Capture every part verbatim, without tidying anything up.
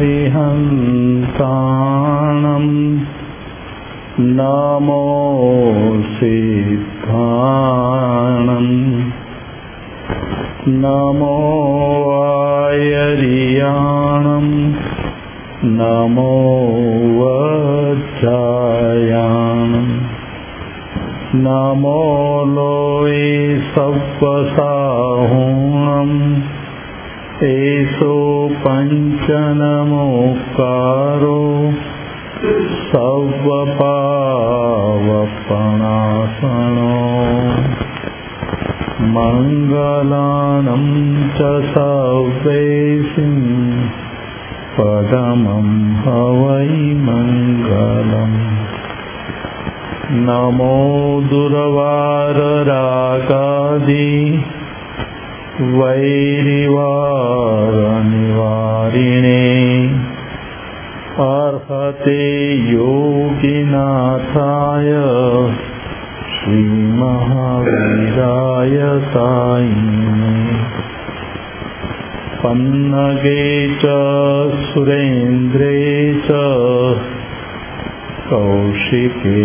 अरिहन्ताणं नमो सिद्धाणं नमो आयर्याणं नमो वज्रायाणं नमो लोये सव्वसाहुणं एषो पञ्चनमोकारो सव्वपावपणासनो मङ्गलानं च सर्वेषां पदमं हवै मङ्गलम् नमो दुर्वाररागादि वैरिवारनिवारिणे अर्हते योगिनाथाय श्रीमहावीराय तायिने पन्नगे च सुरेन्द्रे च कौशिके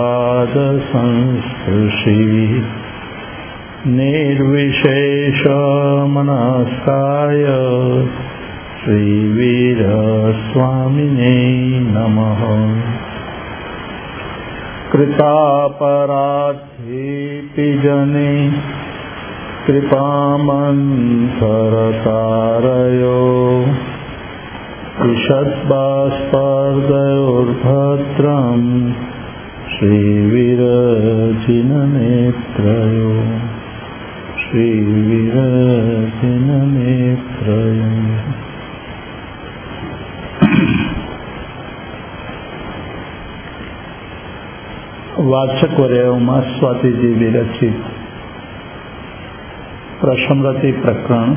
पादसंस्पृशि निर्विशेषमनस्काय श्रीवीरस्वामिने नमः। कृतापराधेऽपि जने कृपामन्थरतारयो ईषद्बाष्पर्दयोर्भद्रं श्रीविरजिननेत्रयो श्रीविरजिननेत्रयो। વાચકવર્યોમાં સ્વાતિજી વિરચિત પ્રસમરતિ પ્રકરણ.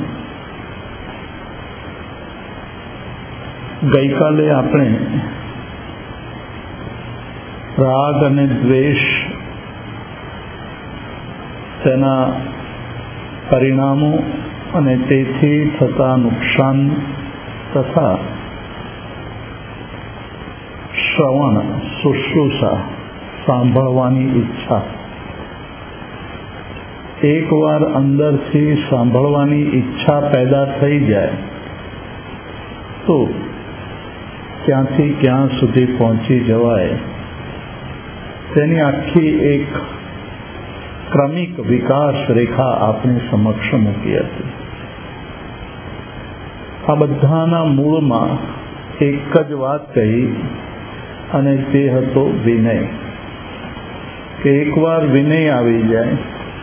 ગઈકાલે આપણે રાગ અને દ્વેષ, તેના પરિણામો અને તેથી થતા નુકસાન તથા શ્રવણ, શુશ્રૂષા, સાંભળવાની ઈચ્છા, એકવાર અંદરથી સાંભળવાની ઈચ્છા પેદા થઈ જાય તો ક્યાંથી ક્યાં સુધી પહોંચી જવાય તેની આખી એક ક્રમિક વિકાસ રેખા આપણી સમક્ષ મૂકી હતી. આ બધાના મૂળમાં એક જ વાત કહી અને તે હતો વિનય. કે એકવાર વિનય આવી જાય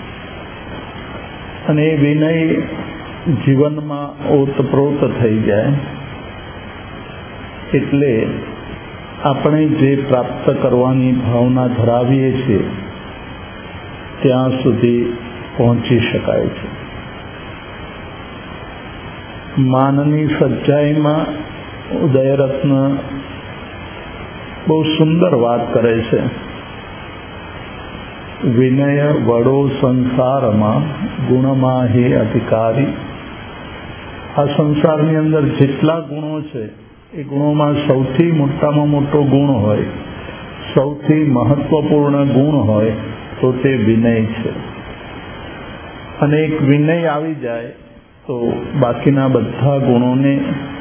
અને એ વિનય જીવનમાં ઓતપ્રોત થઈ જાય એટલે આપણે જે પ્રાપ્ત કરવાની ભાવના ધરાવીએ છીએ ત્યાં સુધી પહોંચી શકાય છે. માનની સચ્ચાઈમાં ઉદયરત્ન બહુ સુંદર વાત કરે છે. વિનય વડો સંસારમાં ગુણમાહે અધિકારી. આ સંસારની અંદર જેટલા ગુણો છે એ ગુણોમાં સૌથી મોટામાં મોટો ગુણ હોય, સૌથી મહત્વપૂર્ણ ગુણ હોય તો તે વિનય છે. અને એક વિનય આવી જાય તો બાકીના બધા ગુણોને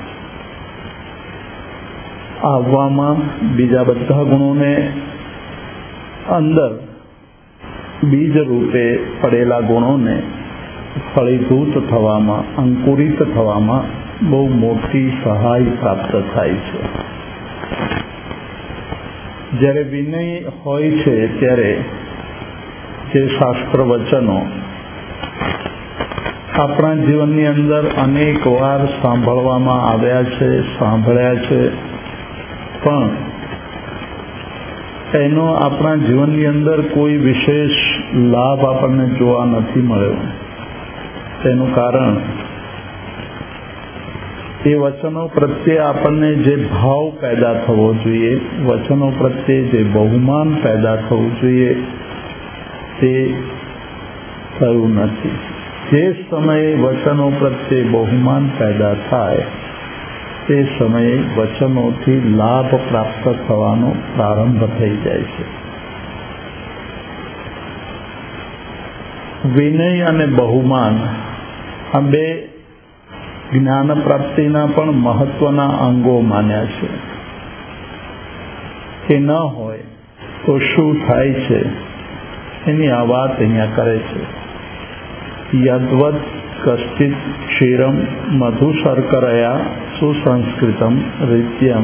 આવવામાં, બીજા બધા ગુણોને અંદર બીજ રૂપે પડેલા ગુણોને ફળીભૂત થવામાં, અંકુરિત થવામાં બહુ મોટી સહાય પ્રાપ્ત થાય છે. જ્યારે વિનય હોય છે ત્યારે જે શાસ્ત્ર વચનો આપણા જીવનની અંદર અનેક વાર સાંભળવામાં આવ્યા છે, સાંભળ્યા છે, પણ એનો આપણા જીવનની અંદર કોઈ વિશેષ લાભ આપણને જોવા નથી મળ્યો. તેનું કારણ એ વચનો પ્રત્યે આપણને જે ભાવ પેદા થવો જોઈએ, વચનો પ્રત્યે જે બહુમાન પેદા થવું જોઈએ તે થયું નથી. જે સમયે વચનો પ્રત્યે બહુમાન પેદા થાય તે સમયે વચનોથી લાભ પ્રાપ્ત થવાનો પ્રારંભ થઈ જાય છે. વિનય અને બહુમાન આ બે જ્ઞાન પ્રાપ્તિના પણ મહત્વના અંગો માન્યા છે. કે ન હોય તો શું થાય છે એની આ વાત અહીંયા કરે છે. યદ્વત કશ્ચિત ક્ષીરમ મધુશર્કરયા સુસંસ્કૃતમ રીત્યમ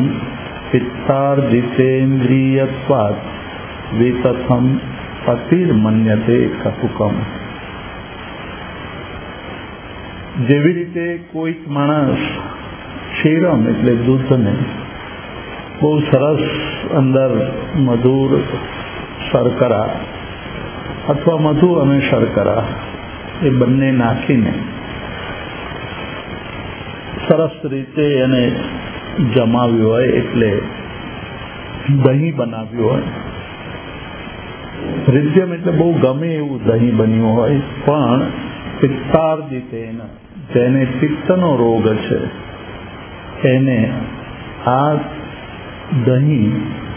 પિત્તાર્જિતેન્દ્રિયત્વાत् વિતથમ પતિર્મન્યતે કટુકમ. જેવી રીતે કોઈક માણસ ક્ષીરમ એટલે દૂધને બહુ સરસ અંદર મધુર શર્કરા અથવા મધુ અને શર્કરા એ બંને નાખીને સરસ રીતે એને જમાવ્યું હોય એટલે દહીં બનાવ્યું હોય. રીત્યમ એટલે બહુ ગમે એવું દહીં બન્યું હોય, પણ પિત્તાર્જિતેન જેને પિત્તનો રોગ છે એને આ દહીં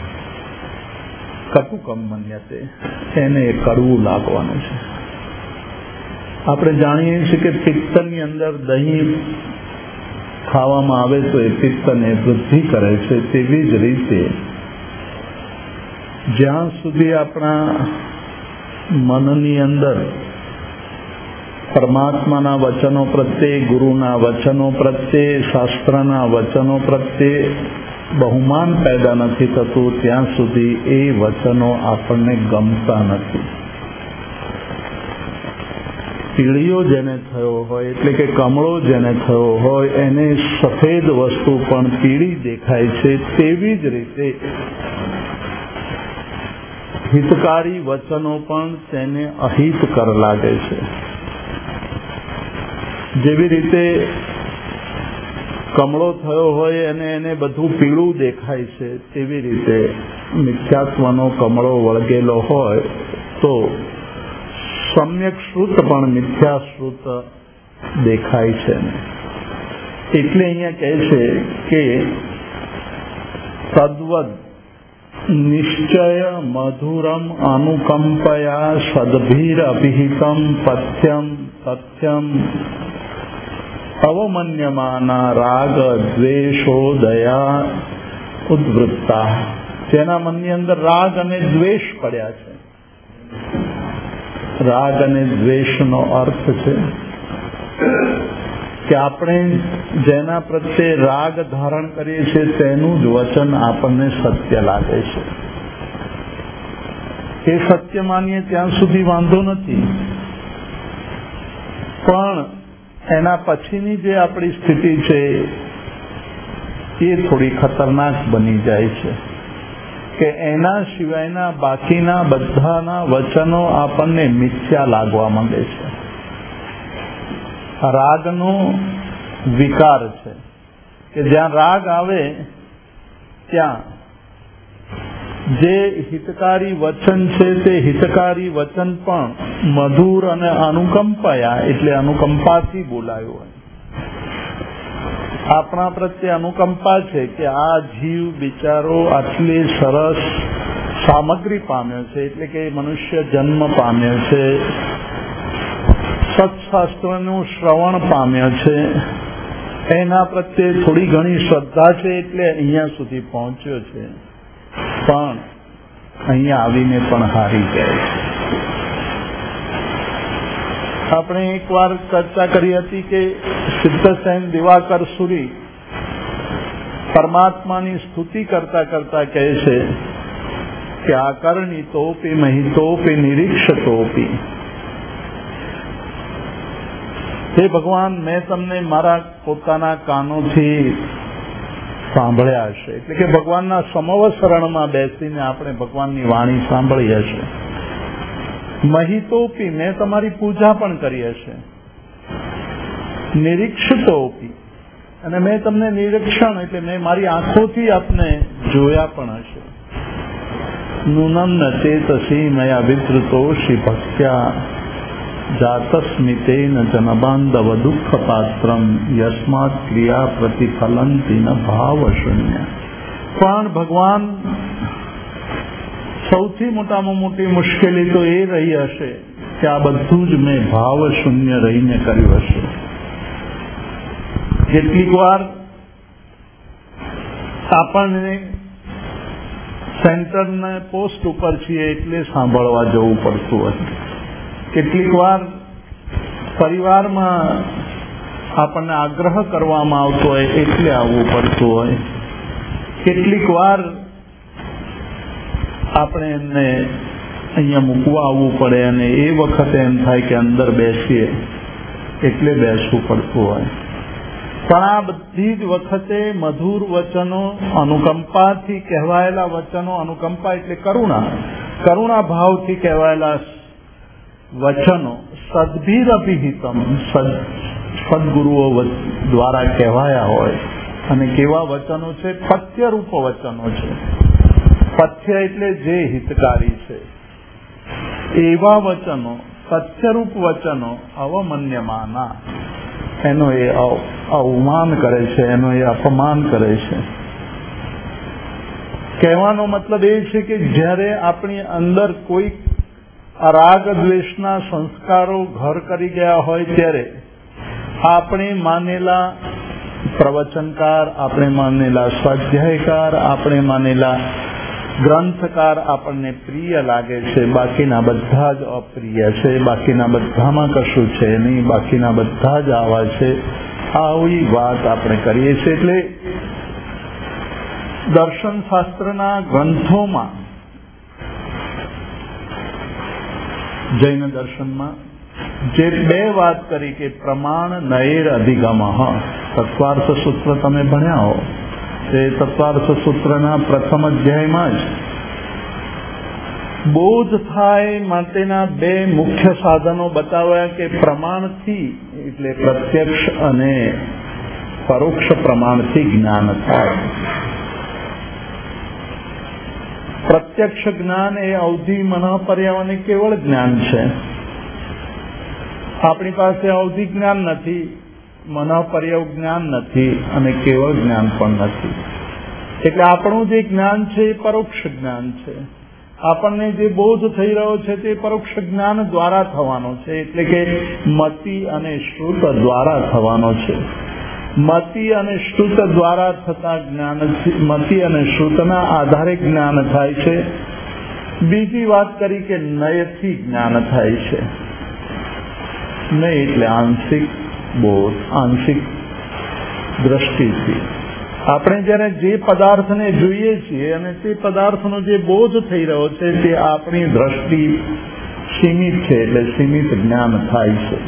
કટુકમ મન્યતે એને કડવું લાગવાનું છે. આપણે જાણીએ છીએ કે પિત્તની અંદર દહીં ખાવામાં આવે તો એ પિત્તને વૃદ્ધિ કરે છે. તેવી જ રીતે જ્યાં સુધી આપણા મનની અંદર પરમાત્માના વચનો પ્રત્યે, ગુરુના વચનો પ્રત્યે, શાસ્ત્રના વચનો પ્રત્યે બહુમાન પેદા નથી થતું ત્યાં સુધી એ વચનો આપણને ગમતા નથી. પીળીઓ જેને થયો હોય એટલે કે કમળો જેને થયો હોય એને સફેદ વસ્તુ પણ પીળી દેખાય છે. તેવી જ રીતે હિતકારી વચનો પણ તેને અહિતકર લાગે છે. જેવી રીતે કમળો થયો હોય અને એને બધું પીળું દેખાય છે, તેવી રીતે મિથ્યાત્વનો કમળો વળગેલો હોય તો સમ્યક શ્રુત પણ મિથ્યાશ્રુત દેખાય છે. એટલે અહીંયા કહે છે કે તદ્વદ નિશ્ચય મધુરમ અનુકંપયા સદભીર અભિહિતમ પથ્યમ તથ્યમ અવમન્યમાના રાગ દ્વેષો દયા ઉદ્વૃત્તા. જેના મનની અંદર રાગ અને દ્વેષ પડ્યા છે. રાગ અને દ્વેષનો અર્થ છે કે આપણે જેના પ્રત્યે રાગ ધારણ કરીએ છીએ તેનું જ વચન આપણને સત્ય લાગે છે. એ સત્ય માનીએ ત્યાં સુધી વાંધો નથી, પણ એના પછીની જે આપણી સ્થિતિ છે એ થોડી ખતરનાક બની જાય છે કે એના સિવાયના બાકીના બધાના વચનો આપણને મિથ્યા લાગવા માંડે છે. રાગનો વિકાર છે કે જ્યાં રાગ આવે ત્યાં જે હિતકારી વચન છે તે હિતકારી વચન પણ મધુર અને અનુકંપાયા એટલે અનુકંપાથી બોલાયું હોય. આપણા પ્રત્યે અનુકંપા છે કે આ જીવ બિચારો આટલી સરસ સામગ્રી પામ્યો છે, એટલે કે મનુષ્ય જન્મ પામ્યો છે, સત્શાસ્ત્રનું શ્રવણ પામ્યો છે, એના પ્રત્યે થોડી ઘણી શ્રદ્ધા છે એટલે અહીંયા સુધી પહોંચ્યો છે, પણ અહીંયા આવીને પણ હારી જાય છે. આપણે એક વાર ચર્ચા કરી હતી કે સિદ્ધસેન દિવાકર સુરી પરમાત્માની સ્તુતિ કરતા કરતા કહે છે કે આકર્ણિતોપી મહિતોપી નિરીક્ષતોપી. હે ભગવાન, મેં તમને મારા પોતાના કાનોથી સાંભળ્યા હશે, એટલે કે ભગવાનના સમવસરણમાં બેસીને આપણે ભગવાનની વાણી સાંભળી હશે. મહિતોપી, મેં તમારી પૂજા પણ કરી હશે. નિરીક્ષતોપી, અને મેં તમને નિરીક્ષણ એટલે મેં મારી આંખોથી આપને જોયા પણ હશે. નૂનમ ન ચેતસી મયા વિદ્રુતોષી ભક્ત્યા જાતસ્મિતેન જનબાંધવ દુઃખ પાત્રમ યસ્માત ક્રિયા પ્રતિફલંતી ન ભાવ શૂન્ય. પણ ભગવાન સૌથી મોટામાં મોટી મુશ્કેલી તો એ રહી હશે કે આ બધું જ મેં ભાવ શૂન્ય રહીને કર્યું હશે. કેટલીક વાર આપણને સેન્ટરના પોસ્ટ ઉપર છીએ એટલે સાંભળવા જવું પડતું હોય. કેટલીક વાર પરિવારમાં આપણને આગ્રહ કરવામાં આવતો હોય એટલે આવવું પડતું હોય. કેટલીક વાર આપણે એમને અહીંયા મૂકવા આવવું પડે અને એ વખતે એમ થાય કે અંદર બેસીએ એટલે બેસવું પડતું હોય. પણ આ બધી જ વખતે મધુર વચનો, અનુકંપાથી કહેવાયેલા વચનો, અનુકંપા એટલે કરુણા, કરુણા ભાવથી કહેવાયેલા વચનો સદભીરભિહિતમ, સદગુરુઓ દ્વારા કહેવાયા હોય. અને કેવા વચનો છે? પથ્યરૂપ વચનો છે. પથ્ય એટલે જે હિતકારી છે એવા વચનો, પથ્યરૂપ વચનો અવમન્યમાના, એનો એ અવમાન કરે છે, એનો એ અપમાન કરે છે. કહેવાનો મતલબ એ છે કે જ્યારે આપણી અંદર કોઈ રાગ દ્વેષના સંસ્કારો ઘર કરી ગયા હોય ત્યારે આપણે માનેલા પ્રવચનકાર, આપણે માનેલા સ્વાધ્યાયકાર, આપણે માનેલા ગ્રંથકાર આપણને પ્રિય લાગે છે, બાકીના બધા જ અપ્રિય છે, બાકીના બધામાં કશું છે નહીં, બાકીના બધા જ આવા છે. આવી વાત આપણે કરીએ છીએ. એટલે દર્શન શાસ્ત્રના ગ્રંથોમાં, જૈન દર્શનમાં જે બે વાત કરી કે પ્રમાણ નૈર અધિગમ, તત્વાર્થ સૂત્ર તમે ભણ્યા હો, તે તત્વાર્થ સૂત્રના પ્રથમ અધ્યાયમાં જ બોધ થાય માટેના બે મુખ્ય સાધનો બતાવ્યા કે પ્રમાણથી એટલે પ્રત્યક્ષ અને પરોક્ષ પ્રમાણથી જ્ઞાન થાય. પ્રત્યક્ષ જ્ઞાન એ અવધિ મનઃપર્યાવરણ કેવળ જ્ઞાન છે. આપણી પાસે અવધિ જ્ઞાન નથી, મનઃપર્યાય જ્ઞાન નથી અને કેવળ જ્ઞાન પણ નથી. એટલે આપણું જે જ્ઞાન છે એ પરોક્ષ જ્ઞાન છે. આપણને જે બોધ થઈ રહ્યો છે તે પરોક્ષ જ્ઞાન દ્વારા થવાનો છે. એટલે કે મતિ અને શ્રુત દ્વારા થવાનો છે. મતિ અને શ્રુત દ્વારા થતા જ્ઞાન, મતિ અને શ્રુતના આધારે જ્ઞાન થાય છે. બીજી વાત કરી કે નયથી જ્ઞાન થાય છે. નય એટલે આંશિક બોધ, આંશિક દ્રષ્ટિથી. આપણે જયારે જે પદાર્થને જોઈએ છીએ અને તે પદાર્થનો જે બોધ થઈ રહ્યો છે તે આપણી દ્રષ્ટિ સીમિત છે, એટલે સીમિત જ્ઞાન થાય છે.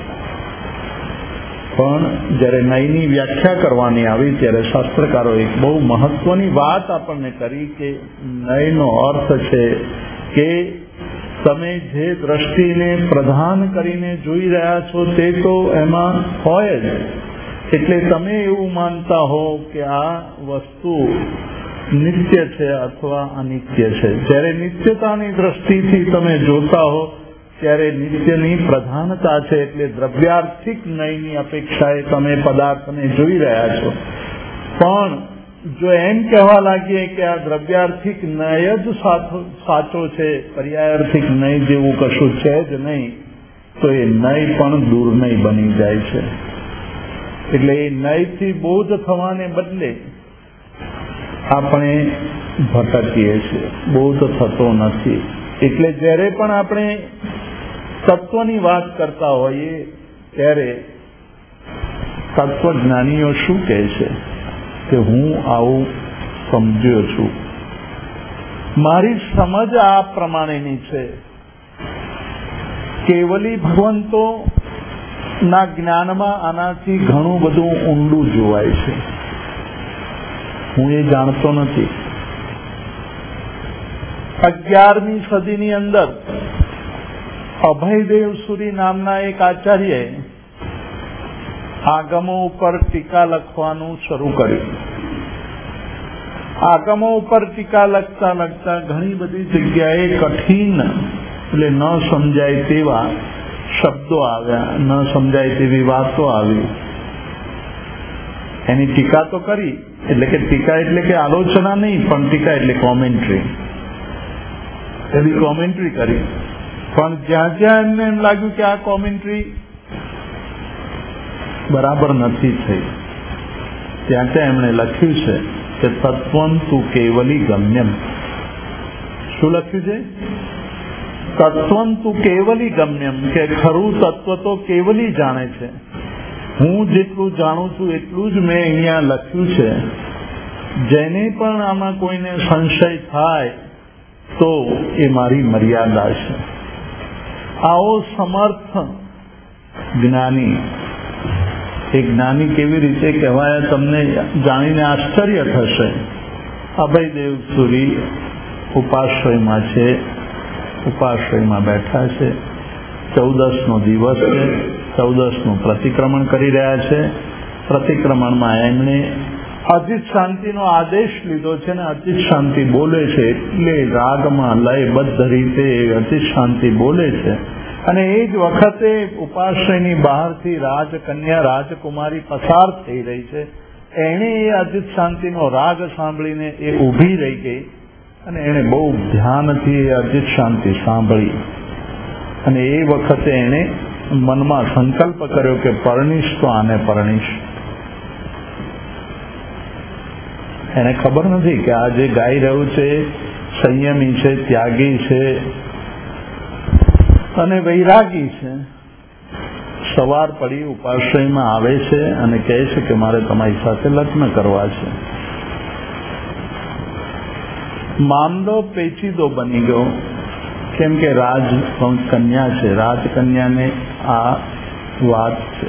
પણ જયારે નયની વ્યાખ્યા કરવાની આવી ત્યારે શાસ્ત્રકારો એક બહુ મહત્વની વાત આપણને કરી કે નયનો અર્થ છે કે તમે જે દ્રષ્ટિને પ્રધાન કરીને જોઈ રહ્યા છો તે તો એમાં હોય જ. એટલે તમે એવું માનતા હો કે આ વસ્તુ નિત્ય છે અથવા અનિત્ય છે. જ્યારે નિત્યતાની દ્રષ્ટિથી તમે જોતા હો ત્યારે નિત્યની પ્રધાનતા છે. એટલે દ્રવ્યાર્થિક નયની અપેક્ષાએ તમે પદાર્થને જોઈ રહ્યા છો. પણ જો એમ કહેવા લાગીએ કે આ દ્રવ્યાર્થિક નય જ સાચો છે, પર્યાયાર્થિક નય જેવું કશું છે જ નહીં, તો એ નય પણ દુર્નય બની જાય છે. એટલે એ નયથી બોધ થવાને બદલે આપણે ભટકીએ છીએ, બોધ થતો નથી. એટલે જ્યારે પણ આપણે તત્વની વાત કરતા હોઈએ ત્યારે તત્વજ્ઞાનીઓ શું કહે છે કે હું આવું સમજ્યો છું, મારી સમજ આ પ્રમાણેની છે. કેવલી ભગવંતો ના જ્ઞાનમાં આનાથી ઘણું બધું ઊંડું જોવાય છે. હું એ જાણતો નથી. અગિયારમી સદીની અંદર અભયદેવ સુરી નામના એક આચાર્યએ આગમો ઉપર ટીકા લખવાનું શરૂ કર્યું. આગમો ઉપર ટીકા લખતા લખતા ઘણી બધી જગ્યાએ કઠિન એટલે ન સમજાય તેવા શબ્દો આવ્યા, ન સમજાય તેવી વાતો આવી, એની ટીકા તો કરી. એટલે કે ટીકા એટલે કે આલોચના નહીં, પણ ટીકા એટલે કોમેન્ટ્રી. એવી કોમેન્ટ્રી કરી. પણ જ્યાં જ્યાં એમને એમ લાગ્યું કે આ કોમેન્ટ્રી બરાબર નથી થઈ, ત્યાં ત્યાં એમણે લખ્યું છે કે તત્વં તુ કેવલી ગમ્યમ. શું લખ્યું છે? તત્વં તુ કેવલી ગમ્યમ, કે ખરું તત્વ તો કેવલી જાણે છે. હું જેટલું જાણું છું એટલું જ મેં અહીંયા લખ્યું છે. જેને પણ આમાં કોઈને સંશય થાય તો એ મારી મર્યાદા છે. આવો સમર્થ જ્ઞાની, એ જ્ઞાની કેવી રીતે કહેવાય તમને જાણીને આશ્ચર્ય થશે. અભયદેવ સુરી ઉપાશ્રયમાં છે, ઉપાશ્રયમાં બેઠા છે. ચૌદસનો દિવસ છે, ચૌદસનું પ્રતિક્રમણ કરી રહ્યા છે. પ્રતિક્રમણમાં એમણે અચિત શાંતિનો આદેશ લીધો છે ને અચિત શાંતિ બોલે છે એટલે રાગમાં લયબદ્ધ રીતે અચિત શાંતિ બોલે છે. અને એ જ વખતે ઉપાશ્રયની બહારથી રાજકન્યા રાજકુમારી પસાર થઈ રહી છે. એણે એ અચિત શાંતિનો રાગ સાંભળીને એ ઊભી રહી ગઈ અને એણે બહુ ધ્યાનથી એ અચિત શાંતિ સાંભળી. અને એ વખતે એણે મનમાં સંકલ્પ કર્યો કે પરણીશ તો આને પરણીશ. એને ખબર નથી કે આ જે ગાઈ રહ્યું છે સંયમી છે, ત્યાગી છે અને વૈરાગી છે. સવાર પડી ઉપાશ્રયમાં આવે છે અને કહે છે કે મારે તમારી સાથે લગ્ન કરવા છે. મામલો પેચીદો બની ગયો, કેમ કે રાજ કન્યા છે, રાજકન્યાને આ વાત છે.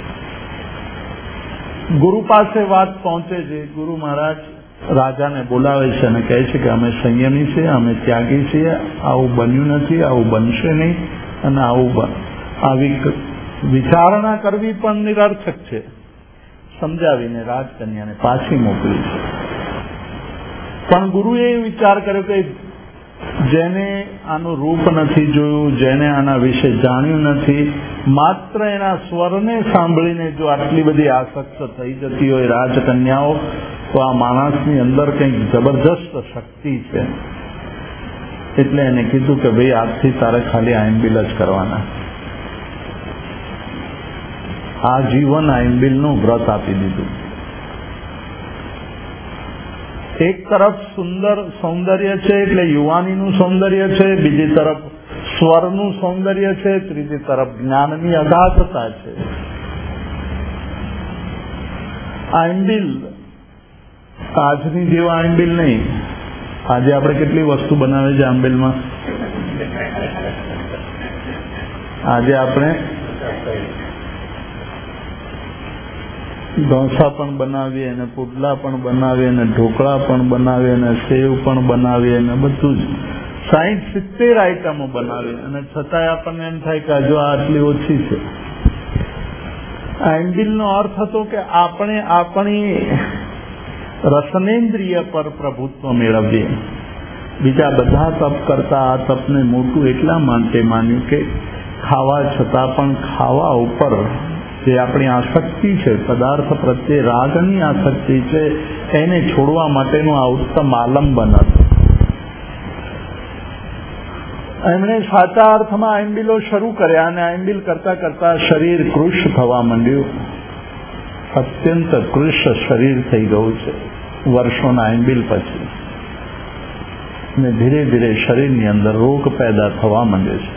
ગુરુ પાસે વાત પહોંચે છે. ગુરુ મહારાજ રાજાને બોલાવે છે અને કહે છે કે અમે સંયમી છીએ, અમે ત્યાગી છીએ, આવું બન્યું નથી, આવું બનશે નહીં અને આવું આવી વિચારણા કરવી પણ નિરર્થક છે. સમજાવીને રાજકન્યાને પાછી મોકલી છે. પણ ગુરુએ વિચાર કર્યો કે જેને આનું રૂપ નથી જોયું, જેને આના વિશે જાણ્યું નથી, માત્ર એના સ્વરને સાંભળીને જો આટલી બધી આસક્ત થઈ જતી હોય રાજકન્યાઓ, તો આ માણસની અંદર કંઈક જબરજસ્ત શક્તિ છે. એટલે એને કીધું કે ભાઈ આજથી તારે ખાલી આઈમ્બિલ જ કરવાના. આ જીવન આઈમ્બિલનું વ્રત આપી દીધું. એક તરફ સુંદર સૌંદર્ય છે એટલે યુવાનીનું સૌંદર્ય છે, બીજી તરફ સ્વરનું સૌંદર્ય છે, ત્રીજી તરફ જ્ઞાનની અગાધતા છે. આઈમ્બિલ આજની જેવા આઈમ્બિલ નહીં. આજે આપણે કેટલી વસ્તુ બનાવે છે આંબિલમાં. આજે આપણે ઢોસા પણ બનાવીએ અને પુડલા પણ બનાવીએ અને ઢોકળા પણ બનાવીએ અને સેવ પણ બનાવીએ અને બધું જ સાઈઠ સિત્તેર આઈટમો બનાવીએ અને છતાંય આપણને એમ થાય કે હજુ આટલી ઓછી છે. આઈમ્બિલનો અર્થ હતો કે આપણે આપણી રસનેન્દ્રિય પર પ્રભુત્વ મેળવીએ. બીજા બધા તપ કરતા આ તપને મોટું એટલા માટે માન્યું કે ખાવા છતાં પણ ખાવા ઉપર જે આપણી આસક્તિ છે, પદાર્થ પ્રત્યે રાગની આસક્તિ છે, એને છોડવા માટેનું આ ઉત્તમ આલંબન હતું. એમણે સાચા અર્થમાં આઈમ્બિલો શરૂ કર્યા અને આઈમ્બિલ કરતા કરતા શરીર કૃશ થવા માંડ્યું. અત્યંત કૃશ શરીર થઈ ગયું છે વર્ષોના આઈમ્બિલ પછી. અને ધીરે ધીરે શરીરની અંદર રોગ પેદા થવા માંડે છે.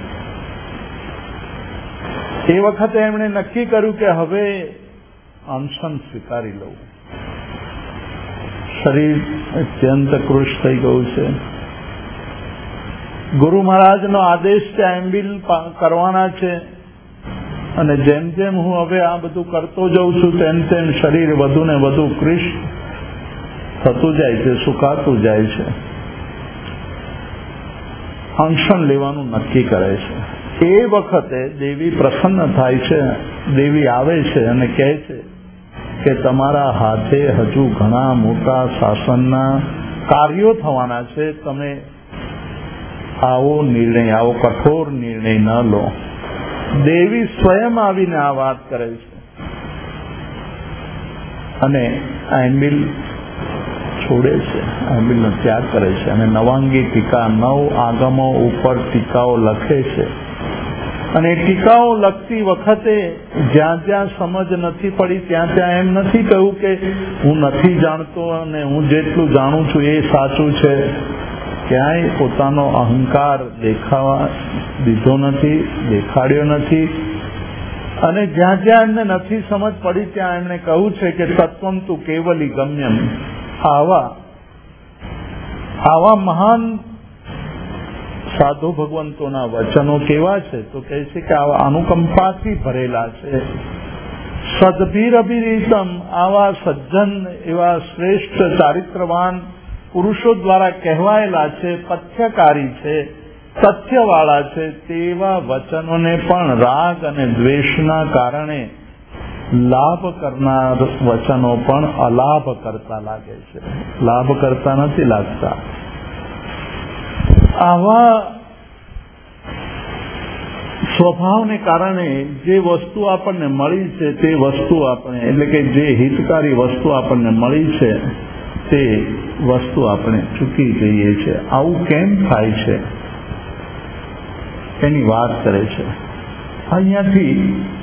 એ વખતે એમણે નક્કી કર્યું કે હવે અનશન સ્વીકારી લઉં. શરીર અત્યંત કૃશ થઈ ગયું છે. ગુરુ મહારાજનો આદેશ છે આઈમ્બિલ કરવાના છે અને જેમ જેમ હું હવે આ બધું કરતો જાઉં છું તેમ તેમ શરીર વધુ ને વધુ કૃશ થતું જાય છે, સુકાતું જાય છે. અનશન લેવાનું નક્કી કરે છે. એ વખતે દેવી પ્રસન્ન થાય છે. દેવી આવે છે અને કહે છે કે તમારા હાથે હજુ ઘણા મોટા શાસનના કાર્યો થવાના છે. તમે આવો નિર્ણય, આવો કઠોર નિર્ણય ન લો. દેવી સ્વયં આવીને આ વાત કરે છે અને આ એમ્બિલ છોડે છે, એમ્બિલનો ત્યાગ કરે છે અને નવાંગી ટીકા નવ આગમો ઉપર ટીકાઓ લખે છે. અને ટીકાઓ લખતી વખતે જ્યાં જ્યાં સમજ નથી પડી ત્યાં ત્યાં એમ નથી કહ્યું કે હું નથી જાણતો અને હું જેટલું જાણું છું એ સાચું છે. ક્યાંય પોતાનો અહંકાર દેખાવા દીધો નથી, દેખાડ્યો નથી. અને જ્યાં જ્યાં એમને નથી સમજ પડી ત્યાં એમણે કહ્યું છે કે તત્વમ તું કેવલી ગમ્યમ. આવા આવા મહાન સાધુ ભગવંતોના વચનો કેવા છે તો કહે છે કે આવા અનુકંપાથી ભરેલા છે. સદભીર અભિરીતમ, આવા સજ્જન એવા શ્રેષ્ઠ ચારિત્રવાન પુરુષો દ્વારા કહેવાયેલા છે, પથ્યકારી છે, તથ્યવાળા છે, તેવા વચનોને પણ રાગ અને દ્વેષના કારણે લાભ કરનાર વચનો પણ અલાભ કરતા લાગે છે, લાભ કરતા નથી લાગતા. આવા સ્વભાવને કારણે જે વસ્તુ આપણને મળી છે તે વસ્તુ આપણે એટલે કે જે હિતકારી વસ્તુ આપણને મળી છે તે વસ્તુ આપણે ચૂકી જઈએ છીએ. આવું કેમ થાય છે એની વાત કરે છે. અહીંયાથી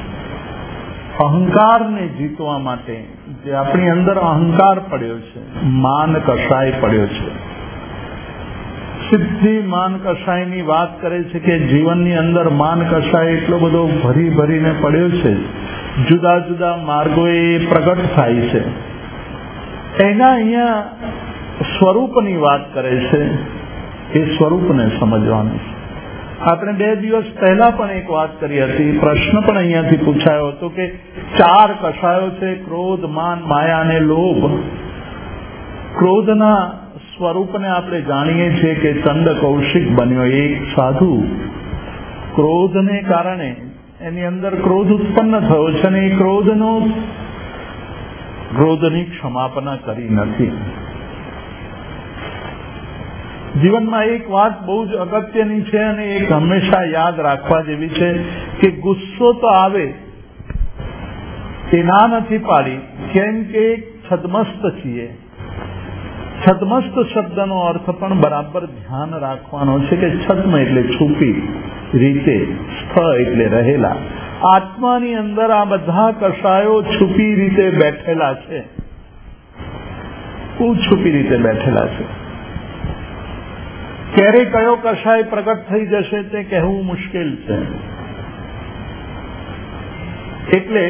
અહંકારને જીતવા માટે જે આપણી અંદર અહંકાર પડ્યો છે, માન કષાય પડ્યો છે, સિદ્ધિ માન કષાયની વાત કરે છે કે જીવનની અંદર માન કષાય એટલો બધો ભરી ભરીને પડ્યો છે, જુદા જુદા માર્ગોએ પ્રગટ થાય છે. એના અહીંયા સ્વરૂપની વાત કરે છે. એ સ્વરૂપને સમજવાનું છે. આપણે બે દિવસ પહેલા પણ એક વાત કરી હતી, પ્રશ્ન પણ અહીંયાથી પૂછાયો હતો કે ચાર કષાયો છે, ક્રોધ, માન, માયા અને લોભ. ક્રોધના સ્વરૂપને આપણે જાણીએ છીએ કે ચંડ કૌશિક બન્યો એક સાધુ. ક્રોધને કારણે એની અંદર ક્રોધ ઉત્પન્ન થયો છે અને એ ક્રોધનો ક્રોધની ક્ષમાપના કરી નથી. જીવનમાં એક વાત બહુ જ અગત્યની છે અને એક હંમેશા યાદ રાખવા જેવી છે કે ગુસ્સો તો આવે એ ના નથી પાડી, કેમ કે છદમસ્ત છીએ. છદમસ્ત શબ્દનો અર્થ પણ બરાબર ધ્યાન રાખવાનો છે કે છદ્મ એટલે છુપી રીતે, સ્થ એટલે રહેલા. આત્માની અંદર આ બધા કષાયો છુપી રીતે બેઠેલા છે, બહુ છુપી રીતે બેઠેલા છે. ક્યારે કયો કષાય પ્રગટ થઈ જશે તે કહેવું મુશ્કેલ છે. એટલે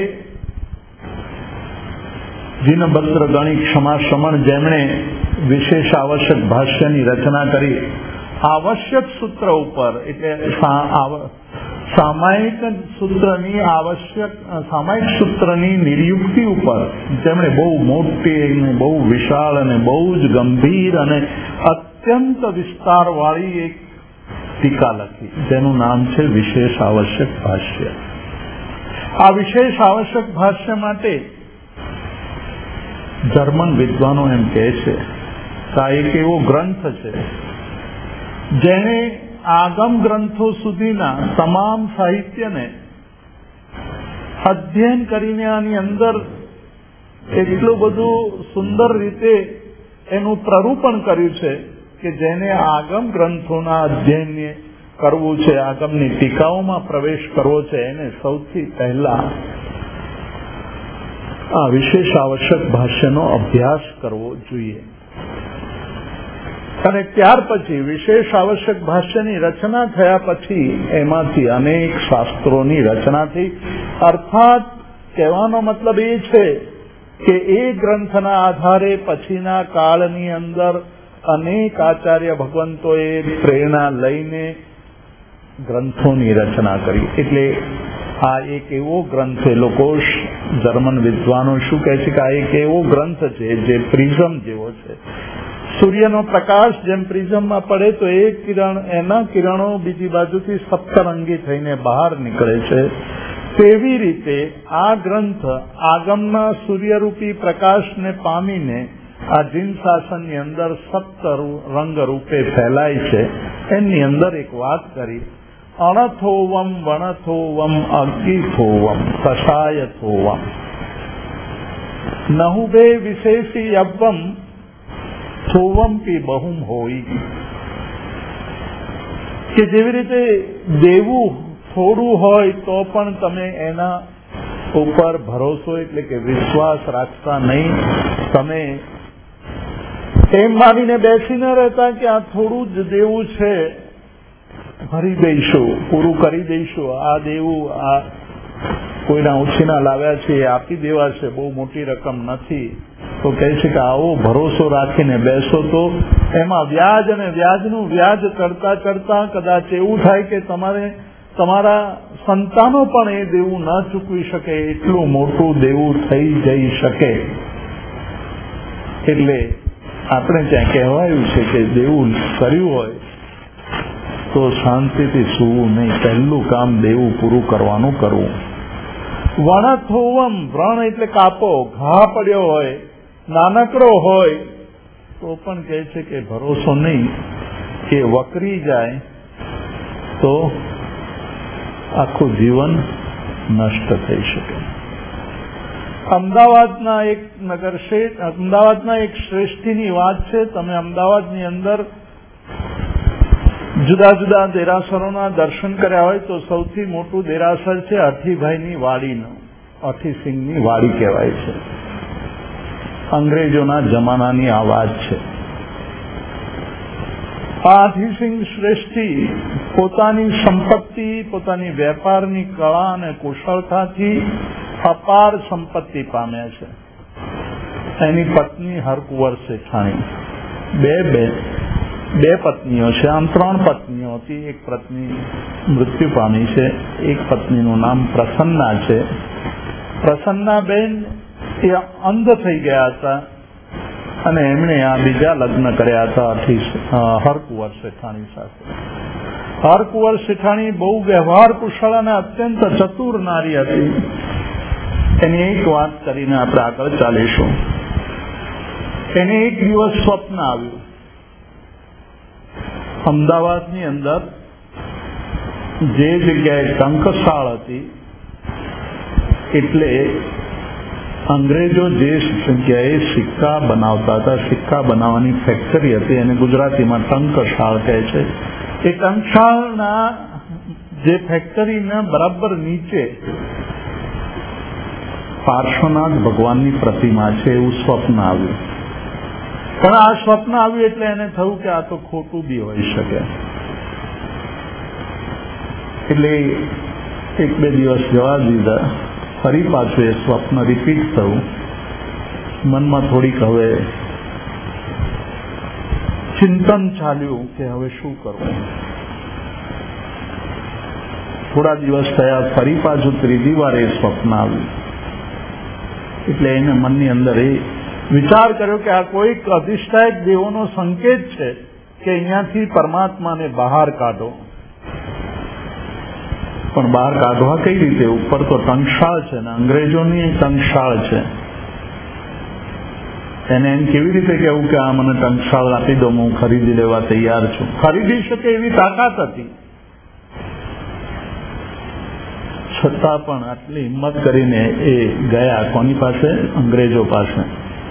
જીનભદ્ર ગણિત ક્ષમા શમણ જેમણે વિશેષ આવશ્યક ભાષ્યની રચના કરી, આવશ્યક સૂત્ર ઉપર એટલે સામાયિક સૂત્રની આવશ્યક સામાયિક સૂત્રની નિર્યુક્તિ ઉપર જેમણે બહુ મોટી અને બહુ વિશાળ અને બહુ જ ગંભીર અને અત્યંત વિસ્તારવાળી એક ટીકા લખી જેનું નામ છે વિશેષ આવશ્યક ભાષ્ય. આ વિશેષ આવશ્યક ભાષ્ય માટે જર્મન વિદ્વાનો એમ કહે છે કે આ એક એવો ગ્રંથ છે જેને આગમ ગ્રંથો સુધીના તમામ સાહિત્યને અધ્યયન કરીને આની અંદર એટલું બધું સુંદર રીતે એનું પ્રરૂપણ કર્યું છે કે જેને આગમ ગ્રંથોના અધ્યયન કરવું છે, આગમની ટીકાઓમાં પ્રવેશ કરવો છે, એને સૌથી પહેલા આ વિશેષ આવશ્યક ભાષ્યનો અભ્યાસ કરવો જોઈએ. અને ત્યાર પછી વિશેષ આવશ્યક ભાષ્યની રચના થયા પછી એમાંથી અનેક શાસ્ત્રોની રચના થઈ. અર્થાત કહેવાનો મતલબ એ છે કે એ ગ્રંથના આધારે પછીના કાળની અંદર અનેક આચાર્ય ભગવંતોએ પ્રેરણા લઈને ગ્રંથોની રચના કરી. એટલે આ એક એવો ગ્રંથ એ લોકો જર્મન વિદ્વાનો શું કહે છે કે આ એક એવો ગ્રંથ છે જે પ્રિઝમ જેવો છે. સૂર્યનો પ્રકાશ જેમ પ્રિઝમમાં પડે તો એ કિરણ એના કિરણો બીજી બાજુથી સપ્તરંગી થઈને બહાર નીકળે છે, તેવી રીતે આ ગ્રંથ આગમના સૂર્યરૂપી પ્રકાશને પામીને આ જીન શાસનની અંદર સપ્ત રંગ રૂપે ફેલાય છે. એની અંદર એક વાત કરી અણથોવમ વણથોવમ અગીથોવમ કષાયથોવમ નહુભે વિશેષી યવમ થોવમ પી બહુમ હોય. કે જેવી રીતે દેવું થોડું હોય તો પણ તમે એના ઉપર ભરોસો એટલે કે વિશ્વાસ રાખતા નહીં. તમે એમ માનીને બેસી ન રહેતા કે આ થોડું જ દેવું છે, ભરી દઈશું, પૂરું કરી દઈશું, આ દેવું આ કોઈના ઉછીના લાવ્યા છે એ આપી દેવા છે, બહુ મોટી રકમ નથી. તો કહે છે કે આવો ભરોસો રાખીને બેસો તો એમાં વ્યાજ અને વ્યાજનું વ્યાજ ચડતા ચડતા કદાચ એવું થાય કે તમારે તમારા સંતાનો પણ એ દેવું ન ચૂકવી શકે એટલું મોટું દેવું થઈ જઈ શકે. એટલે આપણે ત્યાં કહેવાયું છે કે દેવું કર્યું હોય તો શાંતિથી સૂવું નહીં, પહેલું કામ દેવું પૂરું કરવાનું કરવું. વણથોવમ, વ્રણ એટલે કાપો, ઘા પડ્યો હોય, નાનકડો હોય તો પણ કહે છે કે ભરોસો નહીં કે વકરી જાય તો આખું જીવન નષ્ટ થઈ શકે. અમદાવાદના એક નગર શેઠ અમદાવાદના એક શ્રેષ્ઠીની વાત છે. તમે અમદાવાદની અંદર જુદા જુદા દેરાસરોના દર્શન કર્યા હોય તો સૌથી મોટું દેરાસર છે અઠીભાઈની વાડીનું. અઠીસિંહની વાડી કહેવાય છે. અંગ્રેજોના જમાનાની આ વાત છે. આ અઠીસિંહ શ્રેષ્ઠી પોતાની સંપત્તિ, પોતાની વેપારની કળા અને કુશળતાથી અપાર સંપત્તિ પામ્યા છે. એની પત્ની હરકુંવર શેઠાણી, બે બે બે પત્નીઓ છે. આમ ત્રણ પત્નીઓ હતી. એક પત્ની મૃત્યુ પામી છે. એક પત્નીનું નામ પ્રસન્ના છે. પ્રસન્નાબેન એ અંધ થઈ ગયા હતા અને એમણે આ બીજા લગ્ન કર્યા હતા હરકુંવર શેઠાણી સાથે. હરકુંવર શેઠાણી બહુ વ્યવહાર કુશળ અને અત્યંત ચતુર નારી હતી. એની એક વાત કરીને આપણે આગળ ચાલીશું. એને એક દિવસ સ્વપ્ન આવ્યું. અમદાવાદની અંદર જે જગ્યાએ ટંકશાળ હતી, એટલે અંગ્રેજો જે જગ્યાએ સિક્કા બનાવતા હતા, સિક્કા બનાવવાની ફેક્ટરી હતી, એને ગુજરાતીમાં ટંકશાળ કહે છે. એ ટંકશાળના જે ફેક્ટરીના બરાબર નીચે પાર્શ્વનાથ ભગવાનની પ્રતિમા છે એવું સ્વપ્ન આવ્યું. પણ આ સ્વપ્ન આવ્યું એટલે એને થયું કે આ તો ખોટું બી હોઈ શકે. એટલે એક બે દિવસ જવા દીધા. ફરી પાછું એ સ્વપ્ન રિપીટ થયું. મનમાં થોડીક હવે ચિંતન ચાલ્યું કે હવે શું કરવું. થોડા દિવસ થયા, ફરી પાછું ત્રીજી વાર એ સ્વપ્ન આવ્યું. એટલે એને મનની અંદર એ વિચાર કર્યો કે આ કોઈક અધિષ્ઠાયક દેવોનો સંકેત છે કે અહીંયાથી પરમાત્માને બહાર કાઢો. પણ બહાર કાઢવા કઈ રીતે? ઉપર તો ટંકશાળ છે ને અંગ્રેજોની ટંકશાળ છે. એને એમ કેવી રીતે કહેવું કે આ મને ટંકશાળ આપી દો, હું ખરીદી લેવા તૈયાર છું. ખરીદી શકે એવી તાકાત હતી, છતાં પણ આટલી હિંમત કરીને એ ગયા. કોની પાસે? અંગ્રેજો પાસે.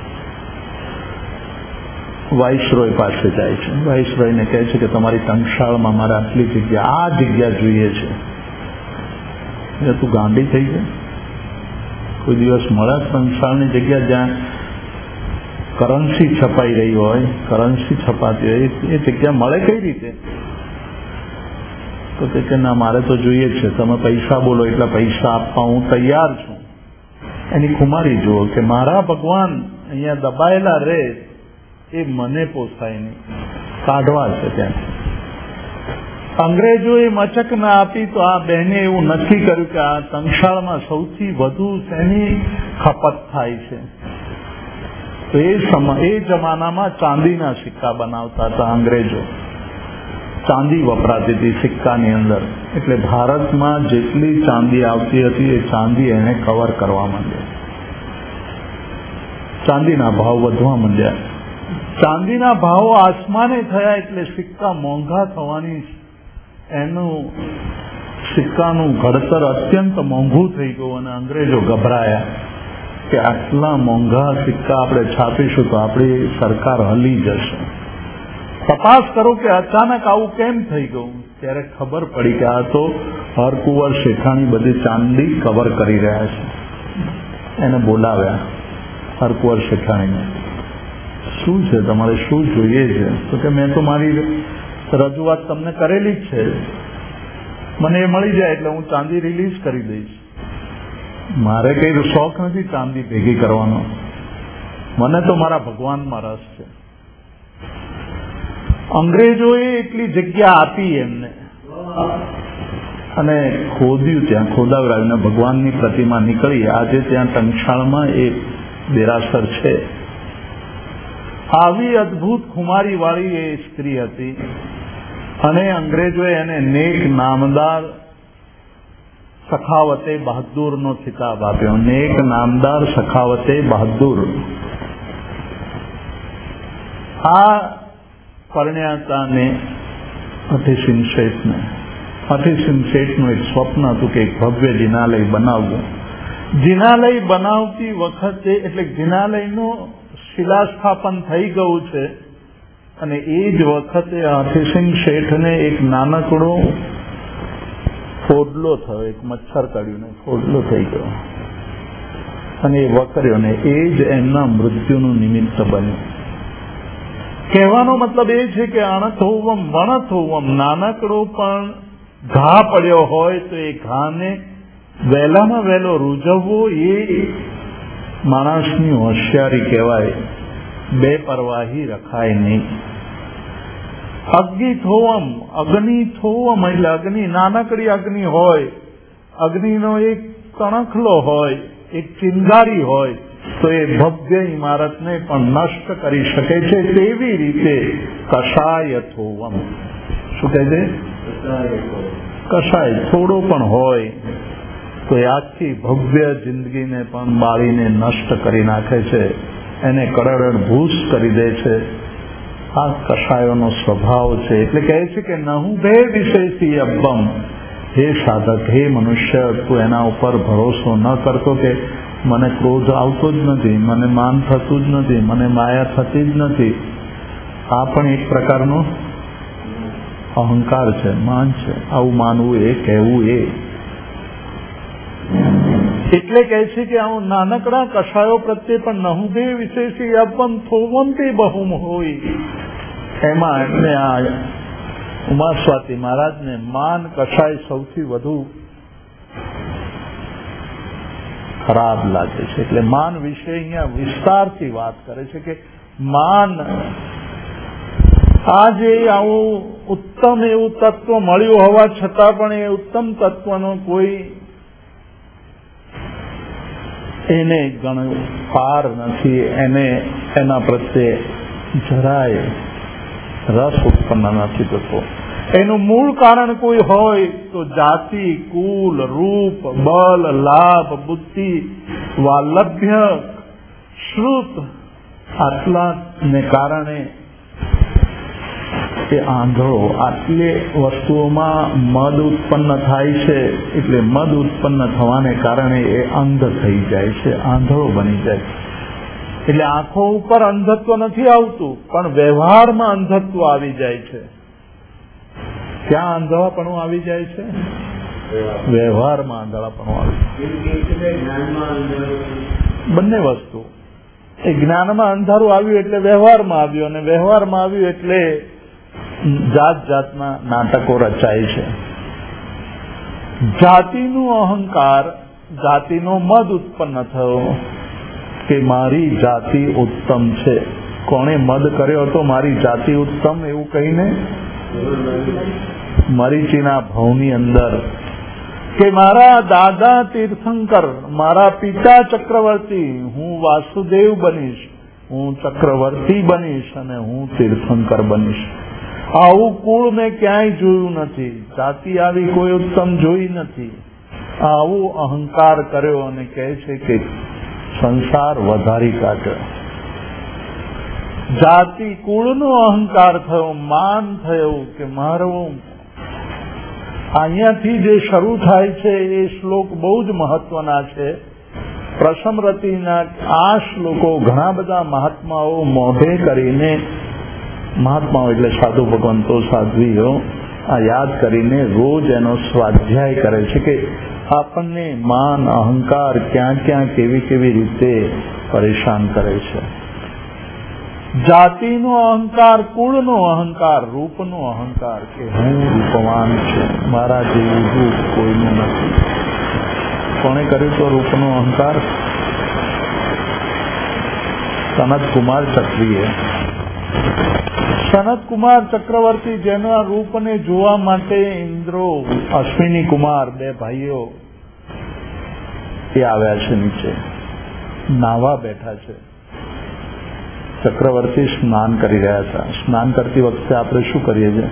વાઇસરોય પાસે જાય છે. વાઇસરોયને કહે છે કે તમારી ટંકશાળમાં મારે આટલી જગ્યા, આ જગ્યા જોઈએ છે. તું ગાંડી થઈ ગઈ? કોઈ દિવસ મળે ટંકશાળની જગ્યા જ્યાં કરન્સી છપાઈ રહી હોય, કરન્સી છપાતી હોય, એ જગ્યા મળે કઈ રીતે? તો કે ના, મારે તો જોઈએ છે. તમે પૈસા બોલો એટલે પૈસા આપવા હું તૈયાર છું. એની ખુમારી જુઓ કે મારા ભગવાન અહીંયા દબાયેલા રહે એ મને પોસાય નહીં, કાઢવા છે ત્યાં. અંગ્રેજોએ મચક ના આપી તો આ બહેને એવું નક્કી કર્યું કે આ ટંકશાળમાં સૌથી વધુ શેની ખપત થાય છે. તો એ સમય એ જમાનામાં ચાંદીના સિક્કા બનાવતા હતા અંગ્રેજો. ચાંદી વપરાતી હતી સિક્કાની અંદર. એટલે ભારતમાં જેટલી ચાંદી આવતી હતી એ ચાંદી એને કવર કરવા માંડ્યા. ચાંદીના ભાવ વધવા માંડ્યા. ચાંદીના ભાવો આસમાને થયા એટલે સિક્કા મોંઘા થવાની એનું સિક્કાનું ઘડતર અત્યંત મોંઘું થઈ ગયું અને અંગ્રેજો ગભરાયા કે આટલા મોંઘા સિક્કા આપણે છાપીશું તો આપણી સરકાર હલી જશે. તપાસ કરો કે અચાનક આવું કેમ થઈ ગયું. ત્યારે ખબર પડી કે આ તો હરકુંવર શેઠાણી બધી ચાંદી કવર કરી રહ્યા છે. એને બોલાવ્યા હરકુંવર શેઠાણીને. શું છે તમારે, શું જોઈએ છે? તો કે મેં તો મારી રજૂઆત તમને કરેલી જ છે, મને એ મળી જાય એટલે હું ચાંદી રિલીઝ કરી દઈશ. મારે કઈ શોખ નથી ચાંદી ભેગી કરવાનો, મને તો મારા ભગવાનમાં રસ છે. અંગ્રેજોએ એટલી જગ્યા આપી એમને અને ખોદ્યું, ત્યાં ખોદાવરાવીને ભગવાનની પ્રતિમા નીકળી. આજે ત્યાં ટંકશાળમાં એ દેરાસર છે. આવી અદભુત ખુમારી વાળી એ સ્ત્રી હતી અને અંગ્રેજોએ એને નેક નામદાર સખાવતે બહાદુર નો ખિતાબ આપ્યો. નેક નામદાર સખાવતે બહાદુર. આ પરણ્યાતાને અતિસિંહ શેઠને અતિસિંહ શેઠનું એક સ્વપ્ન હતું કે એક ભવ્ય જિનાલય બનાવવું. જિનાલય બનાવતી વખતે એટલે જિનાલયનું શિલાસ્થાપન થઈ ગયું છે અને એ જ વખતે અતિસિંહ શેઠને એક નાનકડો ફોડલો થયો, એક મચ્છર કાઢ્યું ફોડલો થઈ ગયો અને એ વકર્યો ને એ જ એમના મૃત્યુનું નિમિત્ત બન્યું. કહેવાનો મતલબ એ છે કે અણથોવમ વણથોવમ, નાનકડો પણ ઘા પડ્યો હોય તો એ ઘાને વહેલામાં વહેલો રૂઝવવો એ માણસની હોશિયારી કહેવાય. બે પરવાહી રખાય નહીં. અગ્નિ થોવમ, અગ્નિ થોવમ એટલે અગ્નિ, નાનકડી અગ્નિ હોય, અગ્નિનો એક કણખલો હોય, એક ચિંગારી હોય તો એ ભવ્ય ઇમારતને પણ નષ્ટ કરી શકે છે. તેવી રીતે કષાય થોવમ, શું કહે છે? કષાય થોડો પણ હોય તો એ આખી ભવ્ય જિંદગીને પણ બાળીને નષ્ટ કરી નાખે છે, એને કડડ ભૂસ કરી દે છે. આ કષાયોનો સ્વભાવ છે. એટલે કહે છે કે નહું ભે વિશેષી અબ્બમ, હે સાધક, હે મનુષ્ય, તું એના ઉપર ભરોસો ન કરતો કે મને ક્રોધ આવતો જ નથી, મને માન થતું જ નથી, મને માયા થતી જ નથી. આ પણ એક પ્રકારનો અહંકાર છે, માન છે. આવું માનવું એ, કહેવું એ. એટલે કહે છે કે આવું નાનકડા કષાયો પ્રત્યે પણ નહું ભે વિશેષી અબ્બમ થોવમ તે બહુમ હોય. એમાં એમને આ ઉમા સ્વાતિ મહારાજને માન કષાય સૌથી વધુ ખરાબ લાગે છે. એટલે માન વિશે અહીંયા વિસ્તારથી વાત કરે છે કે માન આજે આવું ઉત્તમ એવું તત્વ મળ્યું હોવા છતાં પણ એ ઉત્તમ તત્વનો કોઈ એને ગણ પાર નથી, એને એના પ્રત્યે જરાય રસ ઉત્પન્ન નથી થતો. એનું મૂળ કારણ કોઈ હોય તો જાતિ, કુલ, રૂપ, બલ, લાભ, બુદ્ધિ, વાલભ્ય, શ્રુત, આટલાને કારણે એ આંધળો, આટલે વસ્તુઓમાં મદ ઉત્પન્ન થાય છે. એટલે મદ ઉત્પન્ન થવાને કારણે એ અંધ થઈ જાય છે, આંધળો બની જાય. એટલે આંખો ઉપર અંધત્વ નથી આવતું પણ વ્યવહારમાં અંધત્વ આવી જાય છે. ક્યાં આંધળાપણું આવી જાય છે? વ્યવહારમાં આંધળાપણું આવી જાય. બંને વસ્તુ. એ જ્ઞાનમાં અંધારું આવ્યું એટલે વ્યવહારમાં આવ્યું, અને વ્યવહારમાં આવ્યું એટલે જાત જાતના નાટકો રચાય છે. જાતિનું અહંકાર, જાતિનો મદ ઉત્પન્ન થયો કે મારી જાતિ ઉત્તમ છે. કોણે મદ કર્યો હતો મારી જાતિ ઉત્તમ એવું કહીને? મરીચીના ભાવની અંદર કે મારા દાદા તીર્થંકર, મારા પિતા ચક્રવર્તી, હું વાસુદેવ બનીશ, હું ચક્રવર્તી બનીશ અને હું તીર્થંકર બનીશ. આવું કુળ મેં ક્યાંય જોયું નથી, જાતિ આવી કોઈ ઉત્તમ જોઈ નથી. આવું અહંકાર કર્યો અને કહે છે કે સંસાર વધારી કાઢ્યો. જાતિ કુળનો અહંકાર થયો, માન થયું કે મારું અહીંયાથી જે શરૂ થાય છે એ શ્લોક બહુ જ મહત્વના છે. પ્રસમરતિના આ શ્લોકો ઘણા બધા મહાત્માઓ મોઢે કરીને, મહાત્માઓ એટલે સાધુ ભગવંતો સાધ્વીઓ, આ યાદ કરીને રોજ એનો સ્વાધ્યાય કરે છે કે આપણને માન અહંકાર ક્યાં ક્યાં કેવી કેવી રીતે પરેશાન કરે છે. જાતિનો અહંકાર, કુળનો અહંકાર, રૂપનો અહંકાર કે હું રૂપવાન છું, મારા જેવું રૂપ કોઈનું નથી. કોણે કર્યું તો રૂપનો અહંકાર? સનત કુમાર ચક્રીએ. સનત કુમાર ચક્રવર્તી જેના રૂપને જોવા માટે ઇન્દ્રો, અશ્વિની કુમાર બે ભાઈઓ એ આવ્યા છે નીચે, નાવા બેઠા છે. ચક્રવર્તી સ્નાન કરી રહ્યા હતા. સ્નાન કરતી વખતે આપણે શું કરીએ છીએ?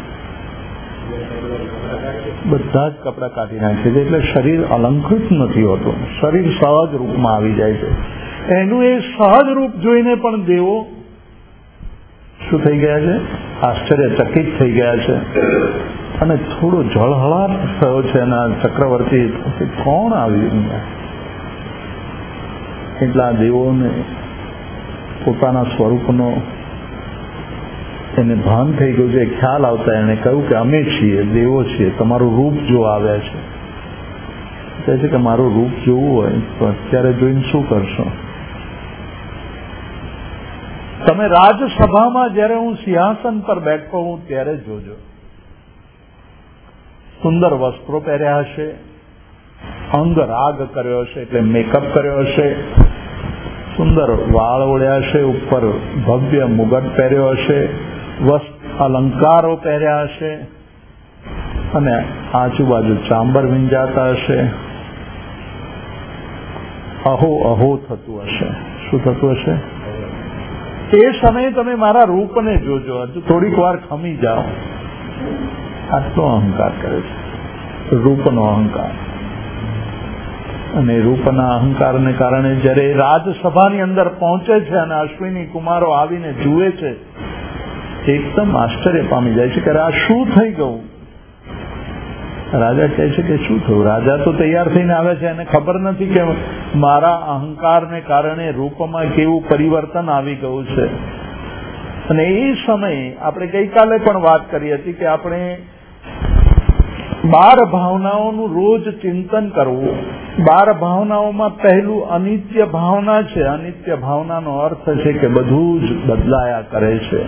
બધા જ કપડા કાઢી નાખીએ છીએ, એટલે શરીર અલંકૃત નથી હોતું, શરીર સહજ રૂપમાં આવી જાય છે. એનું એ સહજ રૂપ જોઈને પણ દેવો શું થઈ ગયા છે? આશ્ચર્યચકિત થઈ ગયા છે. અને થોડો જળહળાટ થયો છે એના ચક્રવર્તી, કોણ આવ્યું? એટલા દેવોને પોતાના સ્વરૂપનો એને ભાન થઈ ગયું છે. ખ્યાલ આવતા એને કહ્યું કે અમે છીએ, દેવો છીએ, તમારું રૂપ જો આવ્યા છે. કહે છે કે મારું રૂપ જોવું હોય તો અત્યારે જોઈને શું કરશો? તમે રાજસભામાં જ્યારે હું સિંહાસન પર બેઠો હું ત્યારે જોજો. સુંદર વસ્ત્રો પહેર્યા હશે, અંગ રાગ કર્યો હશે એટલે મેકઅપ કર્યો હશે, સુંદર વાળ ઓળ્યા હશે, ઉપર ભવ્ય મુગટ પહેર્યો હશે, વસ્ત્ર અલંકારો પહેર્યા હશે અને આજુબાજુ ચાંબર વિંજાતા હશે. અહો અહો થતું હશે. શું થતું હશે? એ સમયે તમે મારા રૂપને જોજો, હજુ થોડીક વાર ખમી જાઓ. આટલો અહંકાર કરે છે, રૂપનો અહંકાર. અને રૂપના અહંકારને કારણે જયારે રાજસભાની અંદર પહોંચે છે અને અશ્વિની કુમારો આવીને જુએ છે, એકદમ આશ્ચર્ય પામી જાય છે કે આ શું થઈ ગયું? રાજા કહે છે કે શું થયું? રાજા તો તૈયાર થઈને આવે છે, એને ખબર નથી કે મારા અહંકારને કારણે રૂપમાં કેવું પરિવર્તન આવી ગયું છે. અને એ સમયે આપણે ગઈકાલે પણ વાત કરી હતી કે આપણે બાર ભાવનાઓનું રોજ ચિંતન કરવું. બાર ભાવનાઓમાં પહેલું અનિત્ય ભાવના છે. અનિત્ય ભાવનાનો અર્થ છે કે બધું જ બદલાયા કરે છે.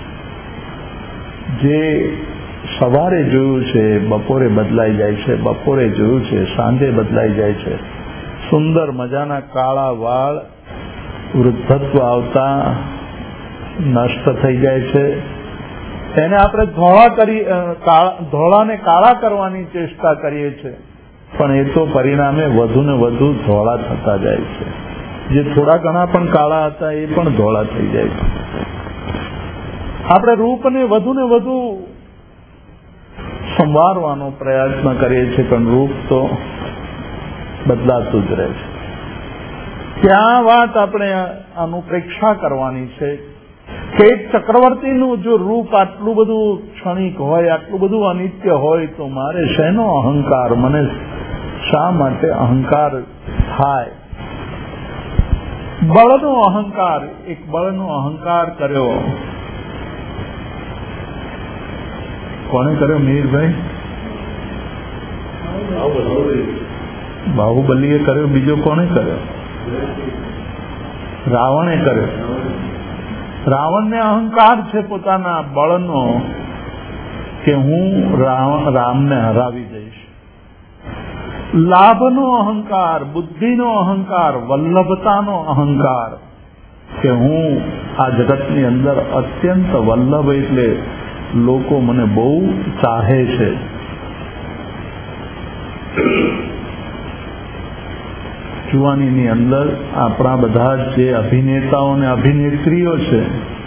જે સવારે જોયું છે બપોરે બદલાઈ જાય છે, બપોરે જોયું છે સાંજે બદલાઈ જાય છે. સુંદર મજાના કાળા વાળ વૃદ્ધત્વ આવતા નષ્ટ થઈ જાય છે. એને આપણે ધોળા કરી ધોળાને કાળા કરવાની ચેષ્ટા કરીએ છીએ, પણ એ તો પરિણામે વધુ ને વધુ ધોળા થતા જાય છે. જે થોડા ઘણા પણ કાળા હતા એ પણ ધોળા થઈ જાય છે. આપણે રૂપને વધુ ને વધુ સંવારવાનો પ્રયત્ન કરીએ છીએ, પણ રૂપ તો બદલાતું જ રહે છે. ત્યાં વાત આપણે અનુપ્રેક્ષા કરવાની છે કે એક ચક્રવર્તીનું જો રૂપ આટલું બધું ક્ષણિક હોય, આટલું બધું અનિત્ય હોય, તો મારે શેનો અહંકાર? મને શા માટે અહંકાર થાય? બળનો અહંકાર, એક બળનો અહંકાર કર્યો. કોને કર્યો? મીરભાઈ બાહુબલીએ કર્યો. બીજો કોને કર્યો? રાવણે કર્યો. રાવણને અહંકાર છે પોતાના બળનો કે હું રામને હરાવી દઈશ. લાભનો અહંકાર, બુદ્ધિનો અહંકાર, વલ્લભતાનો અહંકાર કે હું આ જગતની અંદર અત્યંત વલ્લભ, એટલે લોકો મને બહુ ચાહે છે. જુવાનીની અંદર આપણા બધા જે અભિનેતાઓ અને અભિનેત્રીઓ છે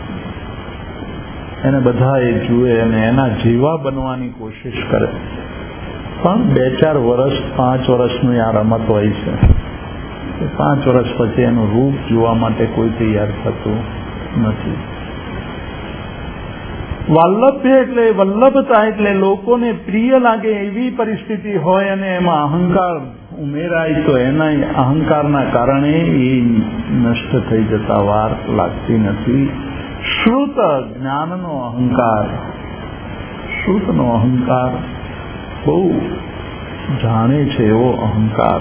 એને બધા એ જુએ અને એના જેવા બનવાની કોશિશ કરે, પણ બે ચાર વર્ષ પાંચ વર્ષની આ રમત હોય છે. પાંચ વર્ષ પછી એનું રૂપ જોવા માટે કોઈ તૈયાર થતું નથી. વાલ્લભ્ય એટલે વલ્લભતા એટલે લોકોને પ્રિય લાગે એવી પરિસ્થિતિ હોય અને એમાં અહંકાર ઉમેરાય તો એના અહંકારના કારણે એ નષ્ટ થઈ જતા વાર લાગતી નથી. શ્રુત જ્ઞાનનો અહંકાર, શ્રુતનો અહંકાર બહુ જાણે છે એવો અહંકાર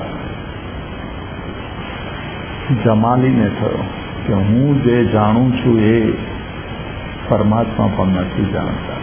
જમાલીને થયો કે હું જે જાણું છું એ પરમાત્મા પણ નથી જાણતા.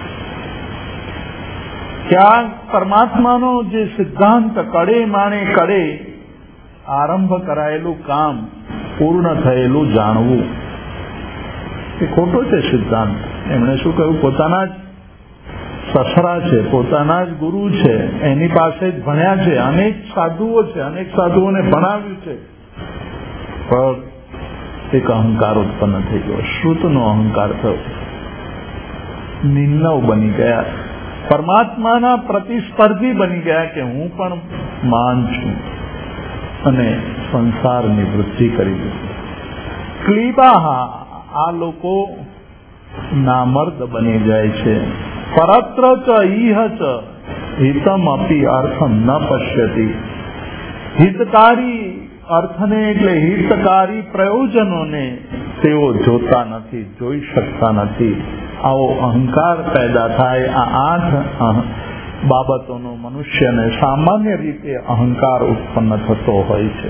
ક્યાંક પરમાત્માનો જે સિદ્ધાંત કડે માણે કડે આરંભ કરાયેલું કામ પૂર્ણ થયેલું જાણવું એ ખોટો છે સિદ્ધાંત. એમણે શું કહ્યું? પોતાના જ સસરા છે, પોતાના જ ગુરુ છે, એની પાસે જ ભણ્યા છે, અનેક સાધુઓ છે, અનેક સાધુઓને ભણાવ્યું છે, પણ એક અહંકાર ઉત્પન્ન થઈ ગયો, શ્રુતનો અહંકાર થયો. નિર્ણવ બની ગયા, પરમાત્માના પ્રતિસ્પર્ધી બની ગયા કે હું પણ માન છું અને સંસારની વૃદ્ધિ કરી દીધી. ક્લીબાહા, આ લોકો નામર્દ બની જાય છે. પરત્ર ચ ઈહ ચ હિતમ અપી અર્થમ ન પશ્યતિ. હિતકારી અર્થને એટલે હિતકારી પ્રયોજનોને તેઓ જોતા નથી, જોઈ શકતા નથી. આવો અહંકાર પેદા થાય. આ આઠ બાબતોનો મનુષ્યને સામાન્ય રીતે અહંકાર ઉત્પન્ન થતો હોય છે.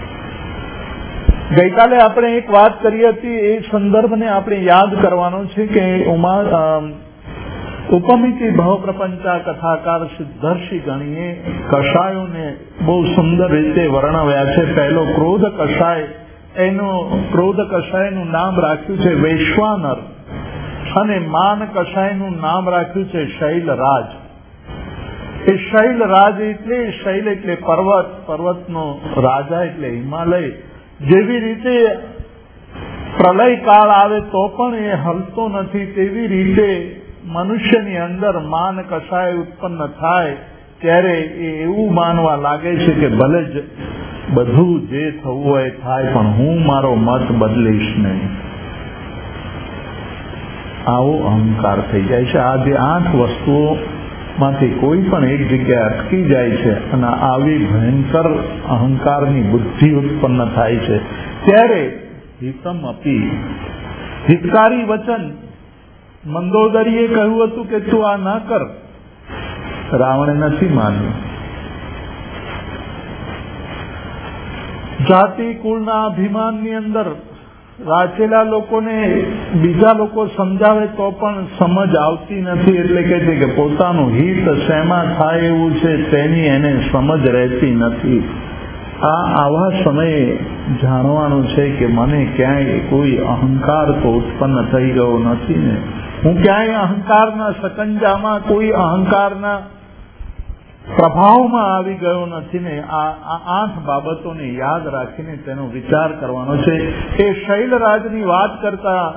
ગઈકાલે આપણે એક વાત કરી હતી, એ સંદર્ભને આપણે યાદ કરવાનો છે કે ઉમા ઉપમિતિ ભવ પ્રપંચા કથાકાર સિદ્ધર્ષિ ગણીએ કષાયોને બહુ સુંદર રીતે વર્ણવ્યા છે. પહેલો ક્રોધ કષાય, એનો ક્રોધ કષાયનું નામ રાખ્યું છે વૈશ્વાનર, અને માન કષાયનું નામ રાખ્યું છે શૈલરાજ. એ શૈલરાજ એટલે શૈલ એટલે પર્વત, પર્વતનો રાજા એટલે હિમાલય. જેવી રીતે પ્રલય કાળ આવે તો પણ એ હલતો નથી, તેવી રીતે મનુષ્યની અંદર માન કષાય ઉત્પન્ન થાય ત્યારે એ એવું માનવા લાગે છે કે ભલે જ બધું જે થવું હોય થાય, પણ હું મારો મત બદલીશ નહીં. આવો અહંકાર થઈ જાય છે. આ જે આઠ વસ્તુઓ માંથી કોઈ પણ એક જગ્યાએ અટકી જાય છે અને આવી ભયંકર અહંકારની બુદ્ધિ ઉત્પન્ન થાય છે ત્યારે હિતમ અપી, હિતકારી વચન મંદોદરીએ કહ્યું હતું કે તું આ ના કર, રાવણે નથી માન્યું. જાતિ કુળના અભિમાનની અંદર રાચેલા લોકોને બીજા લોકો સમજાવે તો પણ સમજ આવતી નથી, એટલે કે છે કે પોતાનું હિત શેમાં થાય એવું છે તેની એને સમજ રહેતી નથી. આ આવા સમયે જાણવાનું છે કે મને ક્યાંય કોઈ અહંકાર તો ઉત્પન્ન થઈ ગયો નથી ને, હું ક્યાંય અહંકારના સકંજામાં, કોઈ અહંકારના પ્રભાવમાં આવી ગયો નથી ને. આ આઠ બાબતોને યાદ રાખીને તેનો વિચાર કરવાનો છે. એ શૈલરાજની વાત કરતા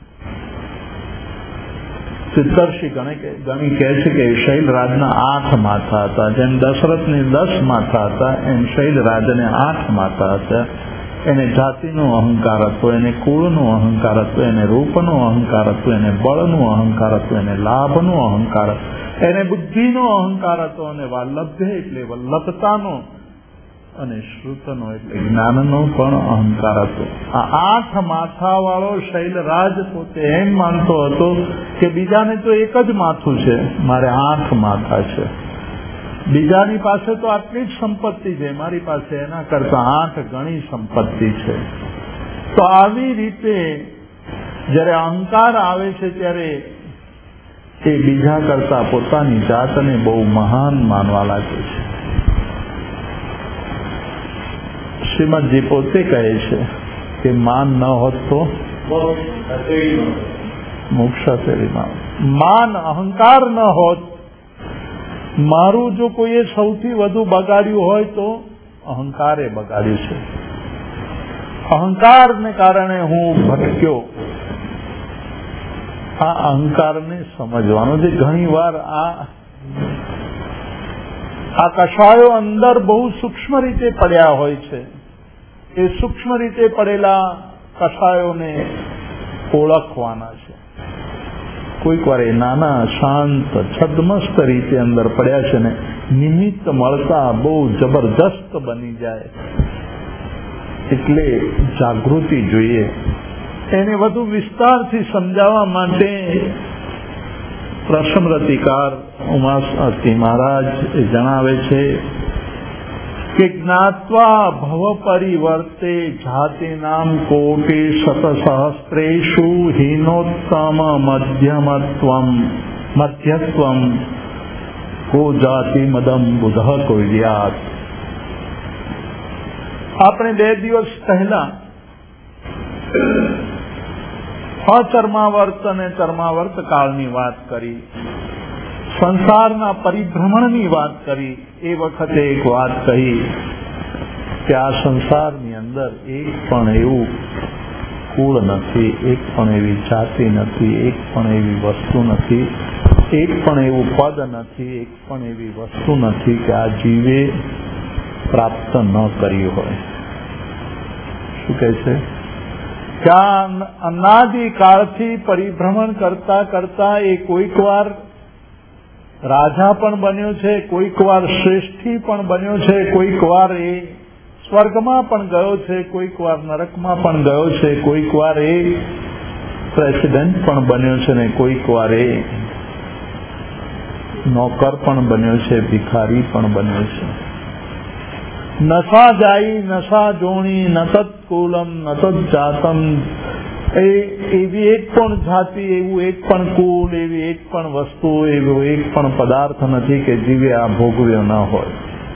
સિદ્ધર્ષિ ગણી કહે છે કે શૈલરાજના આઠ માથા હતા. જેમ દશરથને દસ માથા હતા, એમ શૈલરાજને આઠ માથા હતા. એને જાતિનો અહંકાર હતો, એને કુળનો અહંકાર હતો, એને રૂપનો અહંકાર હતો, એને બળનો અહંકાર હતો, એને લાભનો અહંકાર હતો, એને બુદ્ધિનો અહંકાર હતો, અને વાલ્લભ્ય એટલે વલ્લભતાનો, અને શ્રુતનો એટલે જ્ઞાનનો પણ અહંકાર હતો. આ આઠ માથા વાળો શૈલરાજ પોતે એમ માનતો હતો કે બીજાને તો એક જ માથું છે, મારે આઠ માથા છે. બીજાની પાસે તો આટલી જ સંપત્તિ છે, મારી પાસે એના કરતા આઠ ગણી સંપત્તિ છે. તો આવી રીતે જયારે અહંકાર આવે છે ત્યારે એ બીજા કરતા પોતાની જાતને બહુ મહાન માનવા લાગે છે. શ્રીમદજી પોતે કહે છે કે માન ન હોત તો મોક્ષ હથેળીમાં, માન અહંકાર ન હોત, મારું જો કોઈએ સૌથી વધુ બગાડ્યું હોય તો અહંકારે બગાડ્યું છે. અહંકારને કારણે હું ભટક્યો. આ અહંકારને સમજવાનો છે. ઘણી વાર આ આ કષાયો અંદર બહુ સૂક્ષ્મ રીતે પડ્યા હોય છે. એ સૂક્ષ્મ રીતે પડેલા કષાયોને ઓળખવાના છે. કોઈક વાર એ નાના શાંત છદ્મસ્ત રીતે અંદર પડ્યા છે ને નિમિત્ત મળતા બહુ જબરદસ્ત બની જાય. એટલે જાગૃતિ જોઈએ. એને વધુ વિસ્તારથી સમજાવવા માટે પ્રસમરતિકાર ઉમાસતી મહારાજ એ જણાવે છે કે જ્ઞાત્વા ભવ પરિવર્તે જાતિ નામ કોટી શત સહસ્ત્રેષુ હીનોત્તમ મધ્યમત્વમ મધ્યત્વમ કો જાતિ મદમ બુધ કોલ્યાત. આપણે બે દિવસ પહેલા અચર્માવર્ત અને ચર્માવર્ત કાળની વાત કરી, સંસારના પરિભ્રમણની વાત કરી. એ વખતે એક વાત કહી કે આ સંસારની અંદર એક પણ એવું કુળ નથી, એક પણ એવી જાતિ નથી, એક પણ એવી વસ્તુ નથી, એક પણ એવું પદ નથી, એક પણ એવી વસ્તુ નથી કે આ જીવે પ્રાપ્ત ન કર્યું હોય. શું કહે છે કે આ અનાદિકાળથી પરિભ્રમણ કરતા કરતા એ કોઈક વાર રાજા પણ બન્યો છે, કોઈક વાર શ્રેષ્ઠી પણ બન્યો છે, કોઈક વાર એ સ્વર્ગમાં પણ ગયો છે, કોઈક વાર નરકમાં પણ ગયો છે, કોઈક વાર એ પ્રેસિડેન્ટ પણ બન્યો છે ને કોઈક વાર એ નોકર પણ બન્યો છે, ભિખારી પણ બન્યો છે. નશા જાઈ નશા જોણી ન તત્કુલમ ન તજાતમ. એવી એક પણ જાતિ, એવું એક પણ કુલ, એવી એક પણ વસ્તુ, એવો એક પણ પદાર્થ નથી કે જીવે આ ભોગવ્યો ન હોય.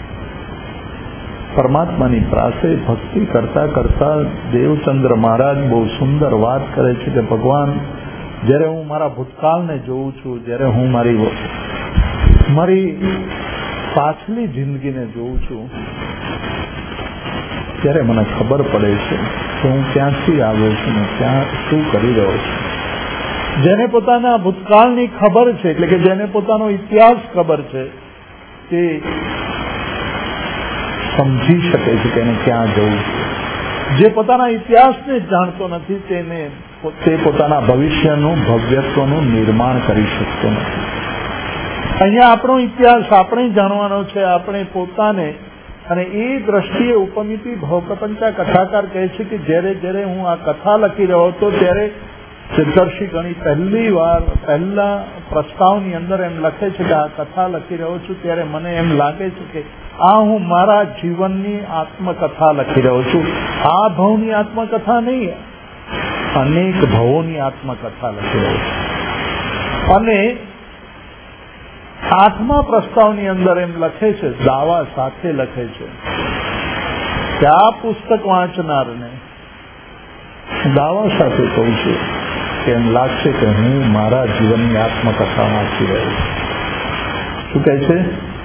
પરમાત્માની પાસે ભક્તિ કરતા કરતા દેવચંદ્ર મહારાજ બહુ સુંદર વાત કરે છે કે ભગવાન, જ્યારે હું મારા ભૂતકાળને જોઉં છું, જ્યારે હું મારી મારી પાછલી જિંદગીને જોઉં છું, ત્યારે મને ખબર પડે છે કે હું ક્યાંથી આવ્યો છું ને ક્યાં શું કરી રહ્યો છું. જેને પોતાના ભૂતકાળની ખબર છે, એટલે કે જેને પોતાનો ઇતિહાસ ખબર છે, તે સમજી શકે છે કે એને ક્યાં જવું છે. જે પોતાના ઇતિહાસને જાણતો નથી તેને તે પોતાના ભવિષ્યનું ભવ્યત્વનું નિર્માણ કરી શકતો નથી. અહીંયા આપણો ઇતિહાસ આપણે જાણવાનો છે, આપણે પોતાને. અને એ દ્રષ્ટિએ ઉપમિતિ ભવપ્રપંચા કથાકાર કહે છે કે જ્યારે જ્યારે હું આ કથા લખી રહ્યો હતો ત્યારે સિદ્ધર્ષિ ગણી પહેલી વાર પહેલા પ્રસ્તાવની અંદર એમ લખે છે કે આ કથા લખી રહ્યો છું ત્યારે મને એમ લાગે છે કે આ હું મારા જીવનની આત્મકથા લખી રહ્યો છું. આ ભવની આત્મકથા નહીં, અનેક ભવોની આત્મકથા લખી રહ્યો છું. અને આઠમા પ્રસ્તાવની અંદર એમ લખે છે, દાવા સાથે લખે છે કે આ પુસ્તક વાંચનારને દાવા સાથે કહું છું કે એમ લાગશે કે હું મારા જીવનની આત્મકથા વાંચી રહ્યો છું. શું કહે છે?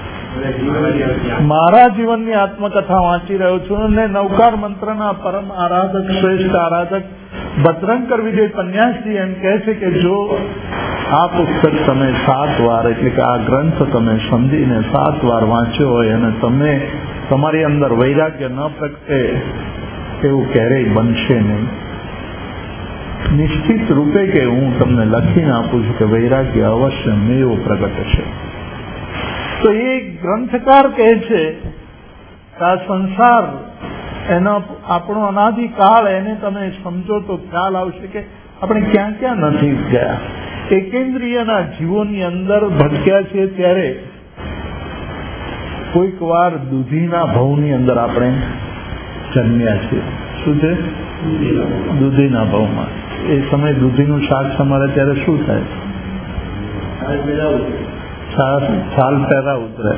મારા જીવનની આત્મકથા વાંચી રહ્યો છું. અને નવકાર મંત્રના પરમ આરાધક, શ્રેષ્ઠ આરાધક ભદ્રંકર વિજય પન્યાસજી એમ કહે છે કે જો આ પુસ્તક તમે સાત વાર, એટલે કે આ ગ્રંથ તમે સમજીને સાત વાર વાંચ્યો હોય અને તમે તમારી અંદર વૈરાગ્ય ન પ્રગટે એવું ક્યારેય બનશે નહીં. નિશ્ચિત રૂપે કે હું તમને લખીને આપું છું કે વૈરાગ્ય અવશ્ય મેવ પ્રગટશે. તો એ ગ્રંથકાર કહે છે કે આ સંસાર, એનો આપણો અનાદિકાળ, એને તમે સમજો તો ખ્યાલ આવશે કે આપણે ક્યાં ક્યાં નથી ગયા. એકેન્દ્રિયના જીવોની અંદર ભટક્યા છીએ ત્યારે કોઈક વાર દૂધીના ભવની અંદર આપણે જન્મ્યા છીએ. શું છે? દૂધીના ભવમાં. એ સમયે દૂધીનું શાક સમારે ત્યારે શું થાય? છાલ પહેરા ઉતરે,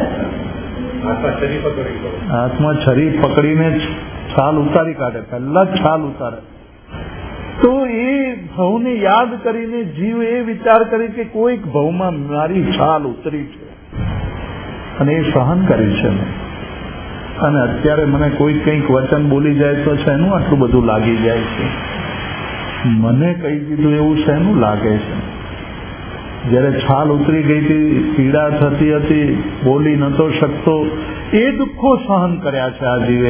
હાથમાં છરી પકડીને છાલ ઉતારી કાઢે, પહેલા જ છાલ ઉતારે. તો એ ભવને યાદ કરીને જીવ એ વિચાર કરે કે કોઈક ભવમાં મારી છાલ ઉતરી છે અને એ સહન કરી છે મેં. અને અત્યારે મને કોઈ કંઈક વચન બોલી જાય તો શેનું આટલું બધું લાગી જાય છે? મને કહી દીધું એવું શેનું લાગે છે? જયારે છાલ ઉતરી ગઈ હતી, પીડા થતી હતી, બોલી નતો શકતો, એ દુઃખો સહન કર્યા છે આ જીવે.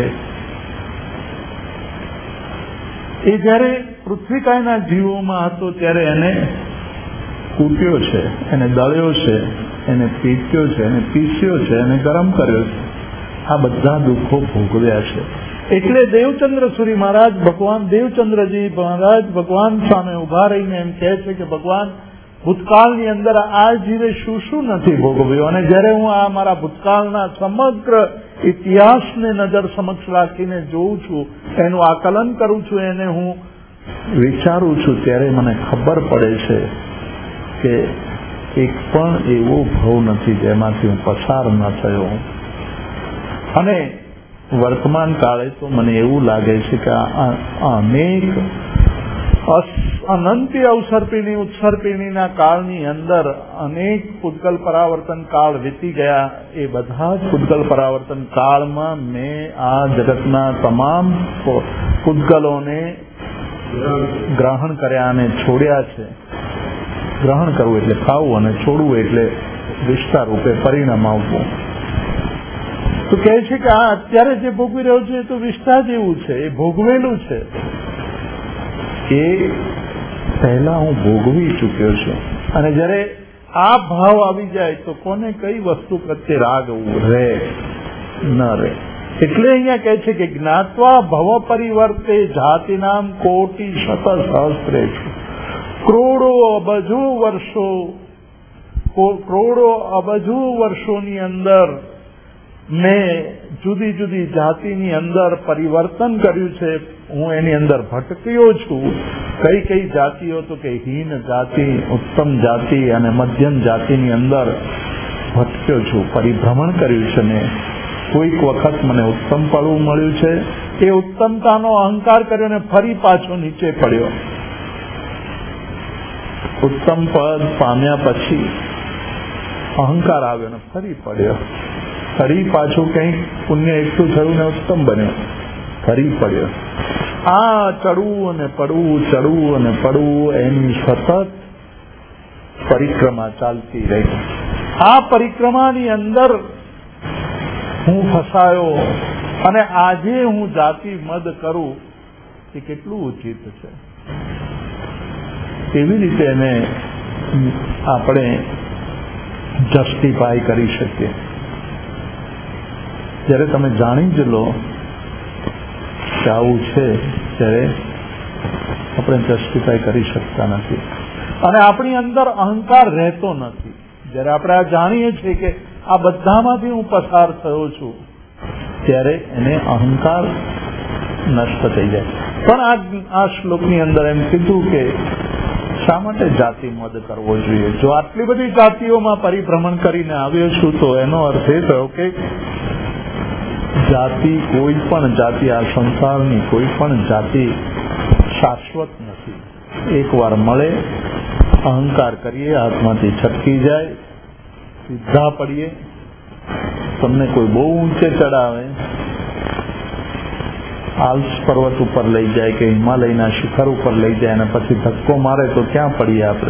એ જયારે પૃથ્વીકાયના જીવોમાં હતો ત્યારે એને કૂટ્યો છે, એને દળ્યો છે, એને પીટ્યો છે, એને પીસ્યો છે, એને ગરમ કર્યો છે. આ બધા દુઃખો ભોગવ્યા છે. એટલે દેવચંદ્ર સુરી મહારાજ ભગવાન દેવચંદ્રજી મહારાજ ભગવાન સામે ઉભા રહીને એમ કહે છે કે ભગવાન, ભૂતકાળની અંદર આ જીવે શું શું નથી ભોગવ્યું, અને જયારે હું આ મારા ભૂતકાળના સમગ્ર ઇતિહાસને નજર સમક્ષ રાખીને જોઉં છું, એનું આકલન કરું છું, એને હું વિચારું છું, ત્યારે મને ખબર પડે છે કે એક પણ એવો ભવ નથી જેમાંથી હું પસાર ન થયો. અને વર્તમાન કાળે તો મને એવું લાગે છે કે આ અનેક અનંતી અવસર્પિણી ઉત્સર્પિણીના કાળની અંદર અનેક પૂતગલ પરાવર્તન કાળ વીતી ગયા. એ બધા જ પૂતગલ પરાવર્તન કાળમાં મેં આ જગતના તમામ પૂતગલોને ગ્રહણ કર્યા અને છોડ્યા છે. ગ્રહણ કરવું એટલે ખાવું અને છોડવું એટલે વિસ્તાર રૂપે પરિણામ આવવું. તો કહે છે કે આ અત્યારે જે ભોગવી રહ્યો છે એ તો વિસ્તાર જેવું છે, એ ભોગવેલું છે. એ પહેલા હું ભોગવી ચૂક્યો છું. અને જયારે આ ભાવ આવી જાય તો કોને કઈ વસ્તુ પ્રત્યે રાગ રહે ન રહે. એટલે અહીંયા કહે છે કે જ્ઞાત્વા ભવ પરિવર્તે જાતિનામ કોટી શત સહસ્ત્રે કરોડો અબજો વર્ષો કરોડો અબજો વર્ષોની અંદર મેં જુદી જુદી જાતિની અંદર પરિવર્તન કર્યું છે. હું એની અંદર ભટક્યો છું. કઈ કઈ જાતિઓ તો કે હીન જાતિ, ઉત્તમ જાતિ અને મધ્યમ જાતિની અંદર ભટક્યો છું, પરિભ્રમણ કર્યું છે. મેં કોઈક વખત મને ઉત્તમ પડવું મળ્યું છે, એ ઉત્તમતાનો અહંકાર કર્યો ને ફરી પાછો નીચે પડ્યો. ઉત્તમ પદ પામ્યા પછી અહંકાર આવ્યો ને ફરી પડ્યો. ફરી પાછું કંઈક પુણ્ય એકઠું થયું ને ઉત્તમ બન્યો, ફરી પડ્યો. આ ચડવું અને પડવું, ચડવું અને પડવું, એની સતત પરિક્રમા ચાલતી રહી. આ પરિક્રમાની અંદર હું ફસાયો અને આજે હું જાતિ મદ કરું એ કેટલું ઉચિત છે. કેવી રીતે એને આપણે જસ્ટિફાય કરી શકીએ? જયારે તમે જાણી જ લો કે આવું છે ત્યારે આપણે જસ્ટિફાય કરી શકતા નથી. અને આપણી અંદર અહંકાર રહેતો નથી. જયારે આપણે આ જાણીએ છીએ કે આ બધામાંથી હું પસાર થયો છું, ત્યારે એને અહંકાર નષ્ટ થઈ જાય. પણ આ આ શ્લોકની અંદર એમ કીધું કે શા માટે જાતિ મદ કરવો જોઈએ? જો આટલી બધી જાતિઓમાં પરિભ્રમણ કરીને આવ્યો છું તો એનો અર્થ એ થયો કે જાતિ, કોઈ પણ જાતિ, આ સંસારની કોઈ પણ જાતિ શાશ્વત નથી. એકવાર મળે, અહંકાર કરીએ, હાથમાંથી છટકી જાય, સીધા પડીએ. તમને કોઈ બહુ ઊંચે ચડાવે, આલ્પ્સ પર્વત ઉપર લઈ જાય કે હિમાલયના શિખર ઉપર લઈ જાય અને પછી ધક્કો મારે તો ક્યાં પડીએ આપણે?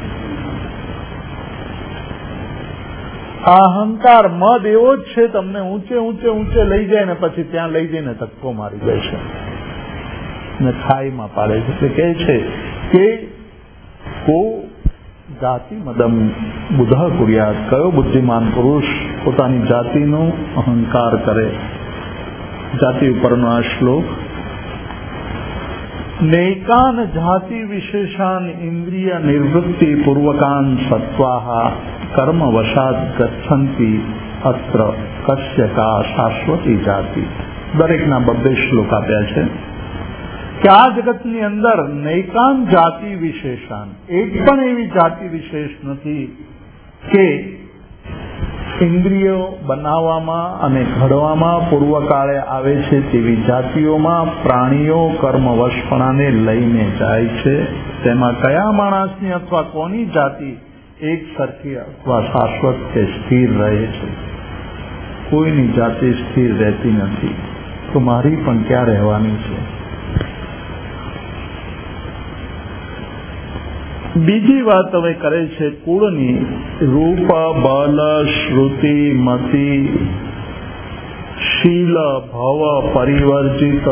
આ અહંકાર મદ એવો જ છે, તમને ઊંચે ઊંચે ઊંચે લઈ જાય ને પછી ત્યાં લઈ જઈને ધક્કો મારી જાય છે ને ખાઈમાં પાડે છે. એટલે કહે છે કે કો જાતિ મદમ બુધ કુર્યાત, કયો બુદ્ધિમાન પુરુષ પોતાની જાતિનો અહંકાર કરે. જાતિ ઉપરનો આ શ્લોક. નૈકાન જાતિ વિશેષાન ઇન્દ્રિય નિવૃત્તિ પૂર્વકાન સત્વાહા કર્મ વશાત ગચ્છંતી અત્ર કસ્ય કા શાશ્વતી જાતિ. દરેકના બબ્બે શ્લોક આપ્યા છે કે આ જગતની અંદર નૈકાન જાતિ વિશેષાન, એક પણ એવી જાતિ વિશેષ નથી કે ઇન્દ્રિયો બનાવવામાં અને ઘડવામાં પૂર્વકાળે આવે છે તેવી જાતિઓમાં પ્રાણીઓ કર્મવશપણાને લઈને જાય છે. તેમાં કયા માણસની અથવા કોની જાતિ એક સરખી અથવા શાશ્વત કે સ્થિર રહે છે? કોઈની જાતિ સ્થિર રહેતી નથી. તો મારી પણ ક્યાં રહેવાની છે? બીજી વાત હવે કરે છે કુળની. રૂપ, બલ, શ્રુતિ, મતિ, શીલ, ભવ પરિવર્જિત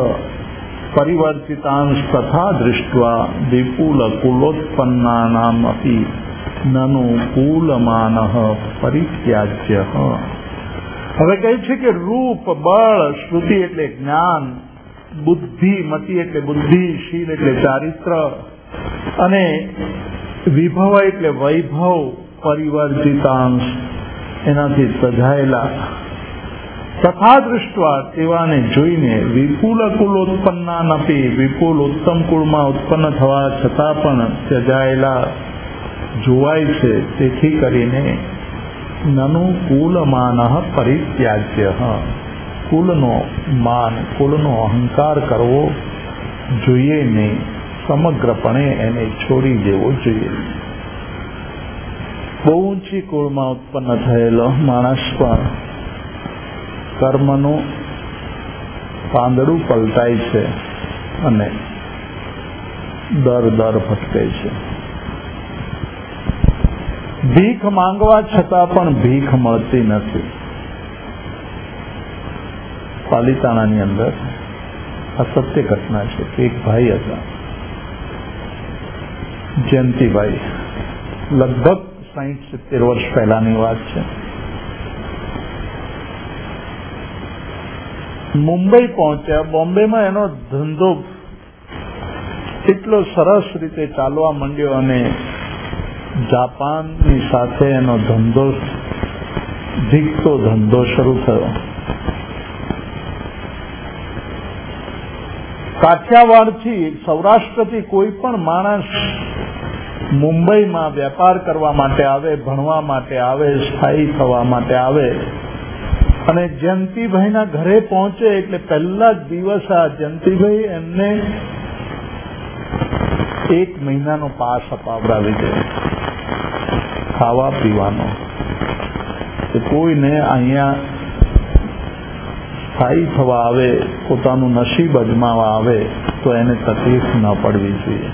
પરિવર્જિતાંશ તથા દૃષ્ટવા વિપુલ કુલોત્પન્નાનામ અપી નનુ કુલમાન પરિત્યાજ્ય. હવે કહે છે કે રૂપ, બળ, શ્રુતિ એટલે જ્ઞાન, બુદ્ધિ, મતિ એટલે બુદ્ધિ, શીલ એટલે ચારિત્ર અને વિભવ એટલે વૈભવ, પરિવર્તિતાંશ એનાથી સજાયેલા. તથા દૃષ્ટવા તેવાને જોઈને વિપુલ કુલોત્પન્ના નપી, વિપુલ ઉત્તમ કુળમાં ઉત્પન્ન થવા છતાં પણ સજાયેલા જોવાય છે. તેથી કરીને નનુ કુલમાન પરિત્યાજ્ય. કુલનો માન, કુલનો અહંકાર કરવો જોઈએ નહીં, સમગ્રપણે એને છોડી દેવો જોઈએ. બહુ ઊંચી કુળમાં ઉત્પન્ન થયેલો માણસ પણ કર્મનું પાંદડું પલટાય છે અને દર દર ભટકે છે. ભીખ માંગવા છતાં પણ ભીખ મળતી નથી. પાલિતાણાની અંદર આ સત્ય ઘટના છે કે એક ભાઈ હતા, જયંતિભાઈ, લગભગ સાહીઠ સિત્તેર વર્ષ પહેલાની વાત છે. મુંબઈ પહોંચ્યા. બોમ્બેમાં એનો ધંધો એટલો સરસ રીતે ચાલવા માંડ્યો અને જાપાનની સાથે એનો ધંધો ધીકતો ધંધો શરૂ થયો. કાઠિયાવાડથી, સૌરાષ્ટ્રથી કોઈ પણ માણસ મુંબઈમાં વેપાર કરવા માટે આવે, ભણવા માટે આવે, સ્થાયી થવા માટે આવે અને જયંતિભાઈના ઘરે પહોંચે એટલે પહેલા જ દિવસ આ જયંતિભાઈ એમને એક મહિનાનો પાસ અપાવડાવી દે, ખાવા પીવાનો. કોઈને અહીંયા સ્થાયી થવા આવે, પોતાનું નસીબ અજમાવા આવે તો એને તકલીફ ન પડવી જોઈએ.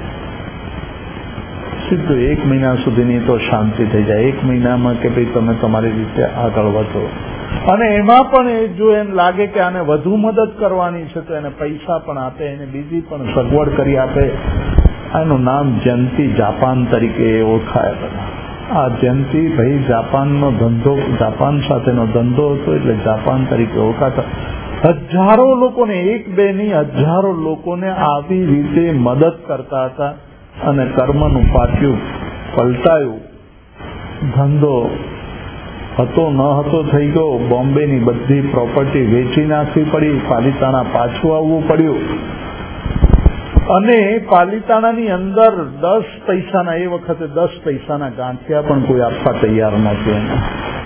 સીધું એક મહિના સુધીની તો શાંતિ થઈ જાય. એક મહિનામાં કે ભાઈ તમે તમારી રીતે આગળ વધો. અને એમાં પણ જો એમ લાગે કે આને વધુ મદદ કરવાની છે તો એને પૈસા પણ આપે, એને બીજી પણ સગવડ કરી આપે. એનું નામ જયંતિ જાપાન તરીકે ઓળખાય. બધા આ જયંતિ ભાઈ જાપાનનો ધંધો, જાપાન સાથેનો ધંધો હતો એટલે જાપાન તરીકે ઓળખાતા. હજારો લોકોને, એક બે નહીં હજારો લોકોને આવી રીતે મદદ કરતા હતા અને કર્મનું પાટિયું પલટાયું. ધંધો હતો ન હતો થઈ ગયો. બોમ્બેની બધી પ્રોપર્ટી વેચી નાખવી પડી, પાલિતાણા પાછું આવવું પડ્યું અને પાલિતાણાની અંદર દસ પૈસાના, એ વખતે દસ પૈસાના ગાંઠિયા પણ કોઈ આપવા તૈયાર નહોતું. એને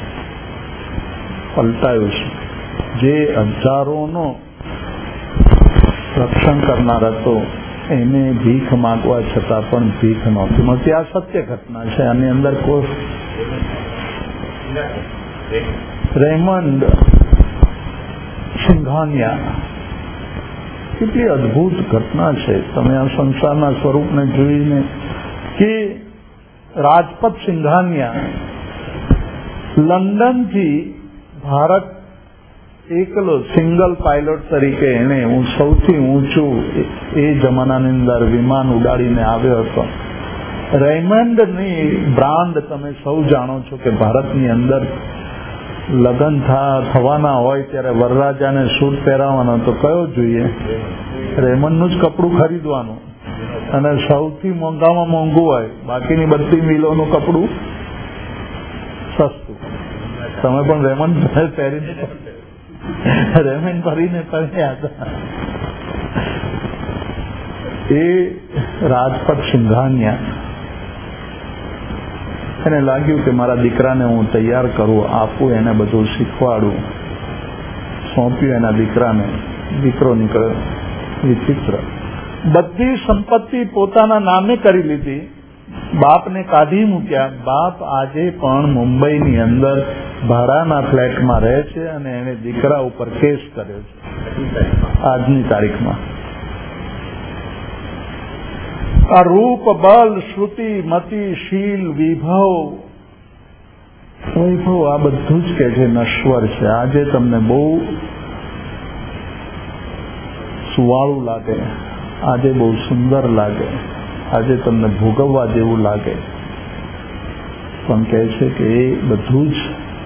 પલટાયું છે. જે હજારોનો રક્ષણ કરનાર હતો એને ભીખ માંગવા છતાં પણ ભીખ નહોતી મળતી. આ સત્ય ઘટના છે. આની અંદર કોઈ રેમન્ડ સિંઘાનિયા, કેટલી અદભુત ઘટના છે. તમે આ સંસારના સ્વરૂપને જોઈને કે રાજપત સિંઘાનિયા લંડનથી ભારત એકલો સિંગલ પાયલોટ તરીકે એને હું સૌથી ઊંચું એ જમાનાની અંદર વિમાન ઉડાડીને આવ્યો હતો. રેમન્ડની બ્રાન્ડ તમે સૌ જાણો છો કે ભારતની અંદર લગ્ન થવાના હોય ત્યારે વરરાજાને સૂટ પહેરાવવાનો તો કયો જોઈએ? રેમન્ડનું જ કપડું ખરીદવાનું અને સૌથી મોંઘામાં મોંઘું હોય. બાકીની બધી મિલોનું કપડું સસ્તું. તમે પણ રેમન્ડ પહેરીને રેમન્ડ ભરીને પહેર્યા હતા. એ રાજપત સિંઘાનિયા, એને લાગ્યું કે મારા દીકરાને હું તૈયાર કરું, આપું, એને બધું શીખવાડું. સોંપ્યું એના દીકરાને. દીકરો નીકળ્યો. વિચિત્ર. બધી સંપત્તિ પોતાના નામે કરી લીધી. બાપને કાઢી મૂક્યા. બાપ આજે પણ મુંબઈની અંદર ભાડાના ફ્લેટમાં રહે છે અને એને દીકરા ઉપર કેસ કર્યો છે આજની તારીખમાં. આ રૂપ, બલ, શ્રુતિ, મતિ, શીલ, વિભવ, વૈભવ આ બધું જ કે છે નશ્વર છે. આજે તમને બહુ સુવાળું લાગે, આજે બહુ સુંદર લાગે, આજે તમને ભોગવવા જેવું લાગે, પણ કહે છે કે એ બધું જ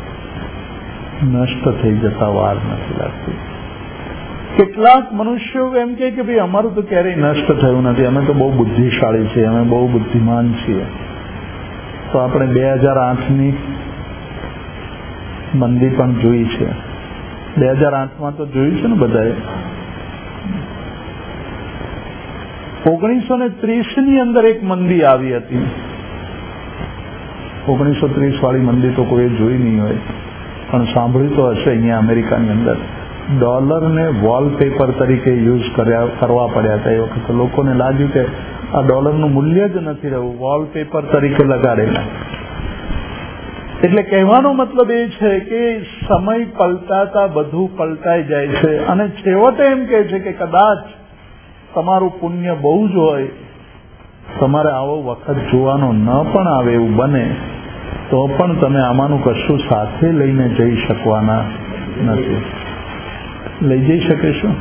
નષ્ટ થઈ જતા વાર નથી લાગતી. કેટલાક મનુષ્યો એમ કહે કે ભાઈ અમારું તો ક્યારેય નષ્ટ થયું નથી, અમે તો બહુ બુદ્ધિશાળી છીએ, અમે બહુ બુદ્ધિમાન છીએ. તો આપણે બે હજાર આઠની મંદી પણ જોઈ છે. બે હજાર આઠમાં તો જોયું છે ને બધાએ. ઓગણીસો ને ત્રીસ ની અંદર એક મંદી આવી હતી. ઓગણીસો ત્રીસ વાળી મંદી તો કોઈ જોઈ નહીં હોય, પણ સાંભળ્યું તો હશે. અહીંયા અમેરિકાની અંદર ડોલરને વોલપેપર તરીકે યુઝ કર્યા કરવા પડ્યા હતા. એ વખતે લોકોને લાગ્યું કે આ ડોલરનું મૂલ્ય જ નથી રહ્યું, વોલપેપર તરીકે લગાડેલા. એટલે કહેવાનો મતલબ એ છે કે સમય પલટાતા બધું પલટાઈ જાય છે. અને છેવટે એમ કહે છે કે કદાચ તમારું પુણ્ય બહુ જ હોય, તમારે આવો વખત જોવાનો ન પણ આવે એવું બને, તો પણ તમે આમાંનું કશું સાથે લઈને જઈ શકવાના નથી. લઈ જઈ શકે શું?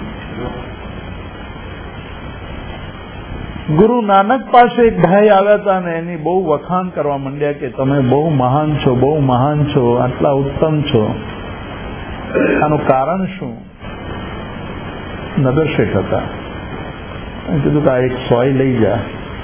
ગુરુ નાનક પાસે એક ભાઈ આવ્યા હતા અને એની બહુ વખાણ કરવા માંડ્યા કે તમે બહુ મહાન છો, બહુ મહાન છો, આટલા ઉત્તમ છો. આનું કારણ શું? નગર શેઠ હતા. કીધું કે આ એક સોય લઈ જા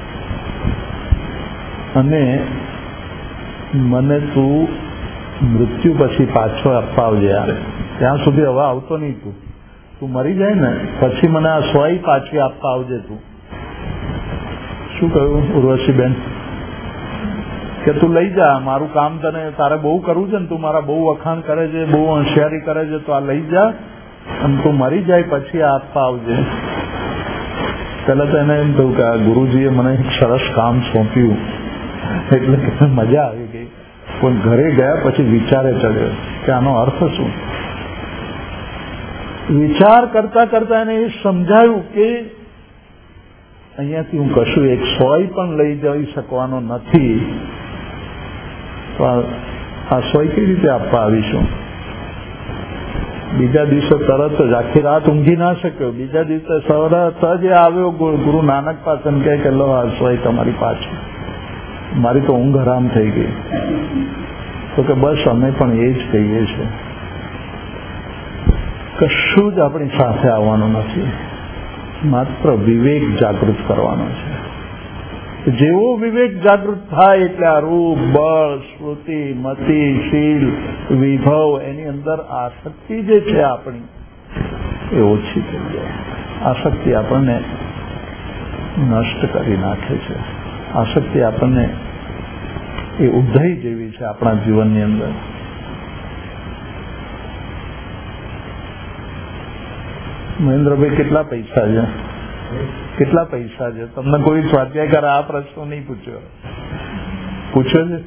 અને મને તું મૃત્યુ પછી પાછો અપાવજે. યાર ત્યાં સુધી હવે આવતો નહીં, તું તું મરી જાય ને પછી મને આ સોય પાછી આપવા આવજે તું. શું કહ્યું ઉર્વશીબેન? કે તું લઈ જા, મારું કામ તને તારે બહુ કરવું છે ને, તું મારા બહુ વખાણ કરે છે, બહુ હોશિયારી કરે છે, તો આ લઈ જા અને તું મરી જાય પછી આ આપવા આવજે. પેલા તો એને એમ થયું કે આ ગુરુજીએ મને એક સરસ કામ સોંપ્યું એટલે કે મજા આવી ગઈ. પણ ઘરે ગયા પછી વિચારે ચડ્યો કે આનો અર્થ શું. વિચાર કરતા કરતા એને એ સમજાયું કે અહીંયાથી હું કશું એક સોય પણ લઈ જઈ શકવાનો નથી, તો આ સોય કેવી રીતે આપવા આવીશું. બીજા દિવસે તરત જ આખી રાત ઊંઘી ના શક્યો. બીજા દિવસે તરત જ આવ્યો ગુરુ નાનક પાસે કહે કે લો આ સોય તમારી પાછી. મારી તો ઊંઘ હરામ થઈ ગઈ. તો કે બસ અમે પણ એ જ કહીએ છીએ, કશું જ આપણી સાથે આવવાનું નથી, માત્ર વિવેક જાગૃત કરવાનો છે. જેવો વિવેક જાગૃત થાય એટલે આ રૂપ, બળ, સ્મૃતિ, મતિ, શીલ, વિભવ, એની અંદર આસક્તિ જે છે આપણી એ ઓછી થઈ જાય. આસક્તિ આપણને નષ્ટ કરી નાખે છે. આસક્તિ આપણને એ ઉદય જેવી છે આપણા જીવનની અંદર. મહેન્દ્રભાઈ કેટલા પૈસા છે? કેટલા પૈસા છે? તમને કોઈ સ્વાધ્યાયકાર આ પ્રશ્ન નહીં પૂછ્યો? પૂછ્યો છે?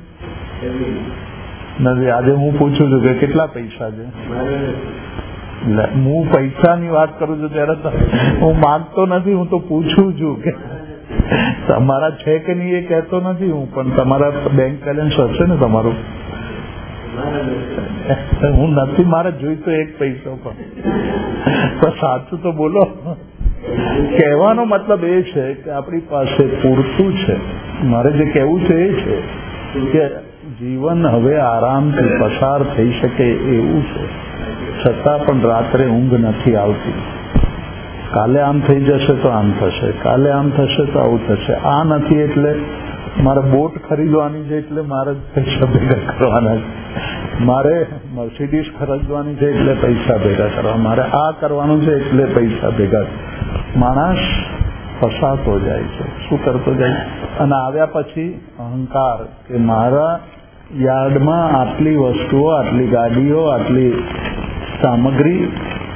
નથી. આજે હું પૂછું છું કે કેટલા પૈસા છે. હું પૈસાની વાત કરું છું ત્યારે હું માંગતો નથી, હું તો પૂછું છું કે તમારા છે કે નહીં એ કહેતો નથી હું, પણ તમારા બેંક બેલેન્સ હશે ને તમારું. હું નથી, મારે જોઈતો એક પૈસો પણ. તો સાચું તો બોલો. કહેવાનો મતલબ એ છે કે આપણી પાસે પૂરતું છે. મારે જે કહેવું છે એ છે કે જીવન હવે આરામથી પસાર થઈ શકે એવું છે, છતાં પણ રાત્રે ઊંઘ નથી આવતી. કાલે આમ થઈ જશે તો આમ થશે, કાલે આમ થશે તો આવું થશે. આ નથી એટલે મારે બોટ ખરીદવાની છે એટલે મારે પૈસા ભેગા કરવાના છે, મારે મર્સિડીઝ ખરીદવાની છે એટલે પૈસા ભેગા કરવા, મારે આ કરવાનું છે એટલે પૈસા ભેગા. માણસ ફસાતો જાય છે. શું કરતો જાય? અને આવ્યા પછી અહંકાર કે મારા યાર્ડમાં આટલી વસ્તુઓ, આટલી ગાડીઓ, આટલી સામગ્રી